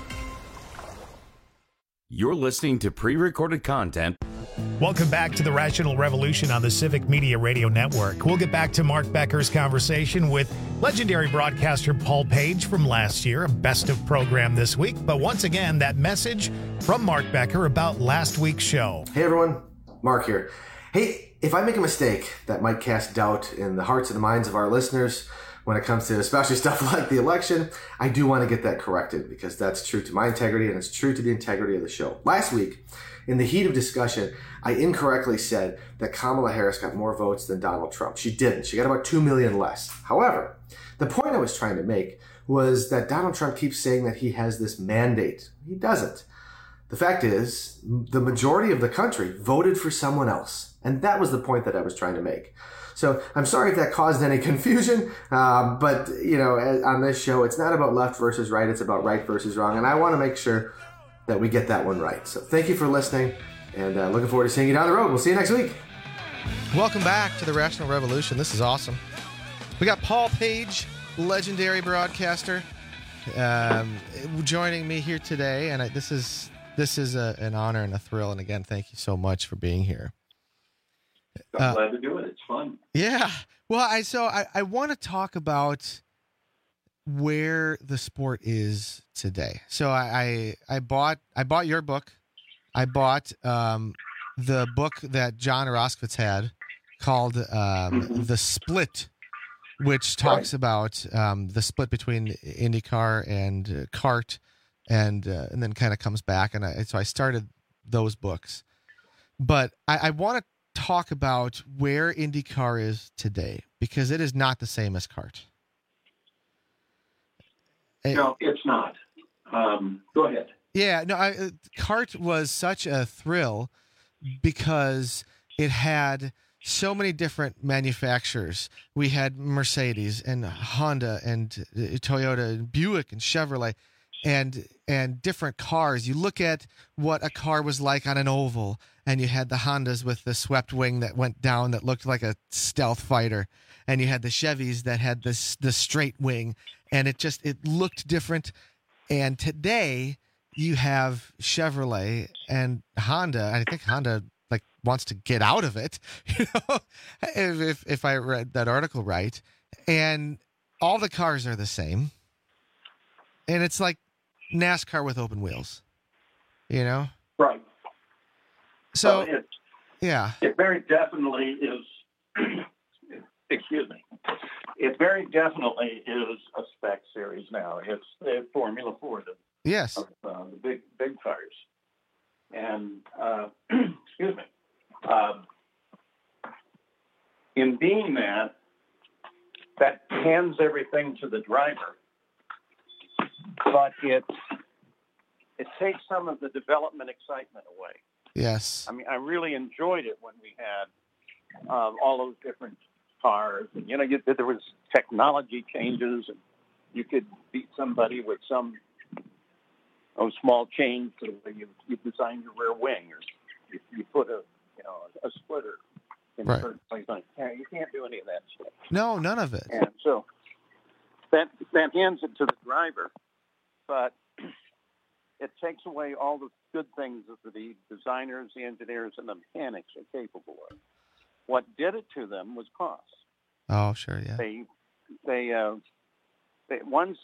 You're listening to pre-recorded content. Welcome back to the Rational Revolution on the Civic Media Radio Network. We'll get back to Mark Becker's conversation with legendary broadcaster Paul Page from last year, a best of program this week. But once again, that message from Mark Becker about last week's show. Hey everyone, Mark here. Hey, if I make a mistake that might cast doubt in the hearts and the minds of our listeners when it comes to especially stuff like the election, I do want to get that corrected because that's true to my integrity and it's true to the integrity of the show. Last week, in the heat of discussion, I incorrectly said that Kamala Harris got more votes than Donald Trump. She didn't. She got about two million less. However, the point I was trying to make was that Donald Trump keeps saying that he has this mandate. He doesn't. The fact is, the majority of the country voted for someone else. And that was the point that I was trying to make. So I'm sorry if that caused any confusion, um, but, you know, on this show, it's not about left versus right. It's about right versus wrong. And I want to make sure that we get that one right. So thank you for listening, and uh, looking forward to seeing you down the road. We'll see you next week. Welcome back to the Rational Revolution. This is awesome. We got Paul Page, legendary broadcaster, um, joining me here today. And I, this is this is a, an honor and a thrill. And again, thank you so much for being here. I'm uh, glad to do it. It's fun. Yeah. Well, I so I, I want to talk about where the sport is today. So I, I I bought I bought your book. I bought um, the book that John Roskovitz had called um, The Split, which talks right. about um, the split between IndyCar and uh, kart, and uh, and then kind of comes back. And I, so I started those books. But I, I want to talk about where IndyCar is today, because it is not the same as kart. No, it's not. Um, go ahead. Yeah, no, I, uh, kart was such a thrill because it had so many different manufacturers. We had Mercedes and Honda and uh, Toyota and Buick and Chevrolet and and different cars. You look at what a car was like on an oval, and you had the Hondas with the swept wing that went down that looked like a stealth fighter, and you had the Chevys that had this the straight wing, and it just it looked different. And today you have Chevrolet and Honda. I think Honda like wants to get out of it, you know, if, if if I read that article right. And all the cars are the same, and it's like NASCAR with open wheels, you know. Right. So, well, it, yeah, it very definitely is. excuse me. It very definitely is a spec series now. It's the Formula Four, the yes, of, uh, the big big cars, and uh, excuse me. Uh, in being that, that hands everything to the driver, but it it takes some of the development excitement away. Yes. I mean, I really enjoyed it when we had um, all those different cars, and you know, you, there was technology changes, and you could beat somebody with some oh, small change to the way you, you design your rear wing, or you, you put a you know a splitter in right. a certain place on a car. You can't do any of that stuff. No, none of it. And so that that hands it to the driver, but it takes away all the good things that the designers, the engineers, and the mechanics are capable of. What did it to them was cost. Oh, sure, yeah. They, they, uh, they once,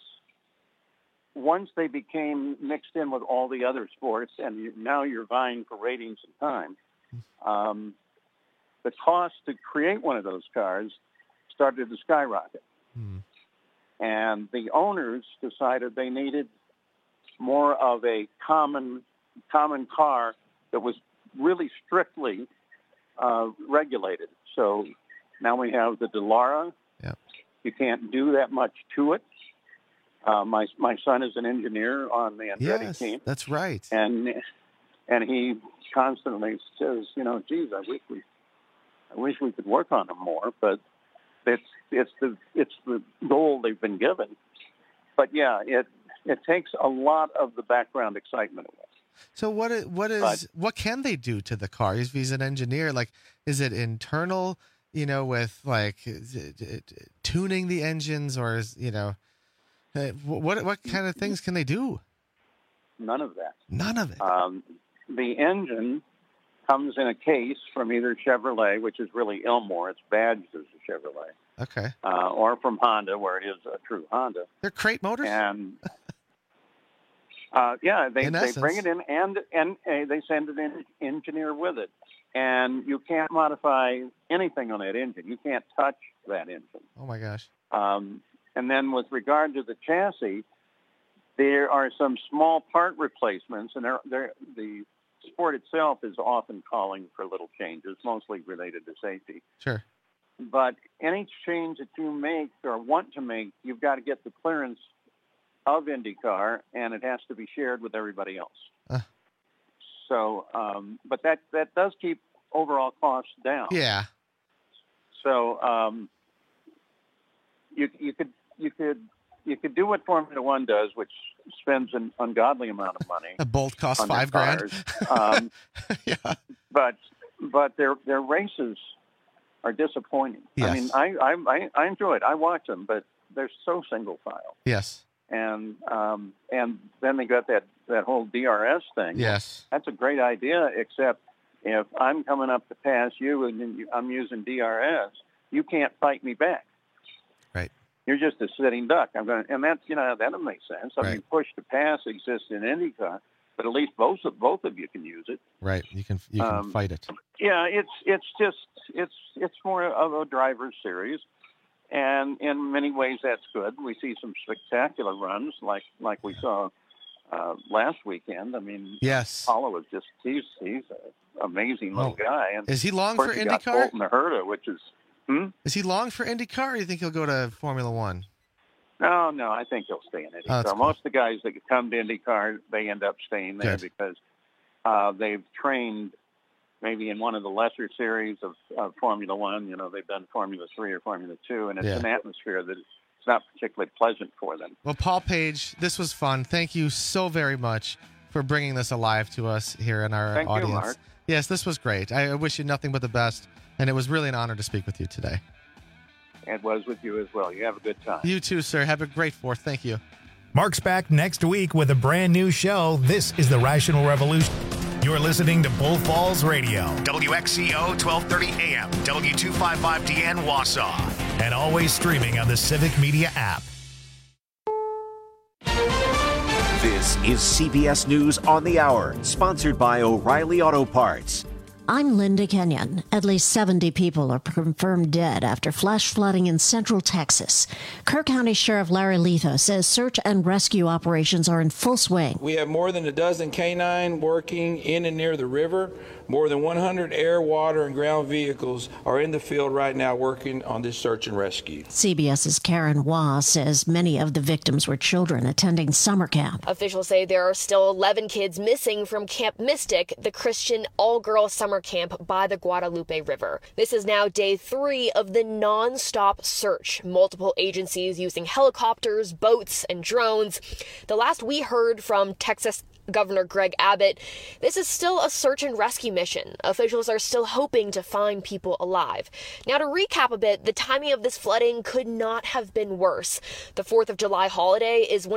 once they became mixed in with all the other sports, and you, now you're vying for ratings and time. Um, the cost to create one of those cars started to skyrocket, hmm. and the owners decided they needed more of a common, common car that was really strictly Uh, regulated. So now we have the Dallara. Yep. You can't do that much to it. Uh, my my son is an engineer on the Andretti yes, team. That's right. And and he constantly says, you know, geez, I wish we, I wish we could work on them more. But it's it's the it's the goal they've been given. But yeah, it it takes a lot of the background excitement away. So what is, what is but, what can they do to the car? If he's an engineer, like, is it internal, you know, with like it, it, tuning the engines, or is, you know, what what kind of things can they do? None of that. None of it. Um, the engine comes in a case from either Chevrolet, which is really Ilmor, it's badged as a Chevrolet. Okay. Uh, or from Honda, where it is a true Honda. They're crate motors. And Uh, yeah, they, in they essence. bring it in, and and uh, they send an en- engineer with it. And you can't modify anything on that engine. You can't touch that engine. Oh, my gosh. Um, and then with regard to the chassis, there are some small part replacements, and they're, they're, the sport itself is often calling for little changes, mostly related to safety. Sure. But any change that you make or want to make, you've got to get the clearance of IndyCar, and it has to be shared with everybody else. Uh. So, um, but that, that does keep overall costs down. Yeah. So um, you you could you could you could do what Formula One does, which spends an ungodly amount of money. A Bolt costs five grand. um, yeah. But but their their races are disappointing. Yes. I mean, I, I I enjoy it. I watch them, but they're so single file. Yes. And um, and then they got that, that whole D R S thing. Yes. That's a great idea, except if I'm coming up to pass you and you, I'm using D R S, you can't fight me back. Right. You're just a sitting duck. I'm going, and that's you know that doesn't make sense. I right. mean, push to pass exists in IndyCar, but at least both of both of you can use it. Right. You can you can um, fight it. Yeah. It's it's just it's it's more of a driver's series. And in many ways, that's good. We see some spectacular runs, like like we saw uh, last weekend. I mean, yes, Paulo was just he's he's a amazing little Oh. guy. And Is he long of course for you got IndyCar? Colton Herta, which is hmm? Is he long for IndyCar, or do you think he'll go to Formula One? No, no, I think he'll stay in IndyCar. Oh, that's cool. Most of the guys that come to IndyCar, they end up staying there Good. because uh, they've trained maybe in one of the lesser series of, of Formula One. You know, they've done Formula Three or Formula Two, and it's Yeah. an atmosphere that it's not particularly pleasant for them. Well, Paul Page, this was fun. Thank you so very much for bringing this alive to us here in our Thank you, audience. Mark. Yes, this was great. I wish you nothing but the best, and it was really an honor to speak with you today. And was with you as well. You have a good time. You too, sir. Have a great Fourth. Thank you. Mark's back next week with a brand new show. This is The Rational Revolution. You're listening to Bull Falls Radio, W X C O twelve thirty A M, W two fifty-five D N Wausau, and always streaming on the Civic Media app. This is C B S News on the Hour, sponsored by O'Reilly Auto Parts. I'm Linda Kenyon. At least seventy people are confirmed dead after flash flooding in central Texas. Kerr County Sheriff Larry Letha says search and rescue operations are in full swing. We have more than a dozen canine working in and near the river. More than one hundred air, water, and ground vehicles are in the field right now working on this search and rescue. CBS's Karen Wah says many of the victims were children attending summer camp. Officials say there are still eleven kids missing from Camp Mystic, the Christian all-girls summer camp by the Guadalupe River. This is now day three of the non-stop search. Multiple agencies using helicopters, boats, and drones. The last we heard from Texas Governor Greg Abbott, this is still a search and rescue mission. Officials are still hoping to find people alive. Now, to recap a bit, the timing of this flooding could not have been worse. The fourth of July holiday is one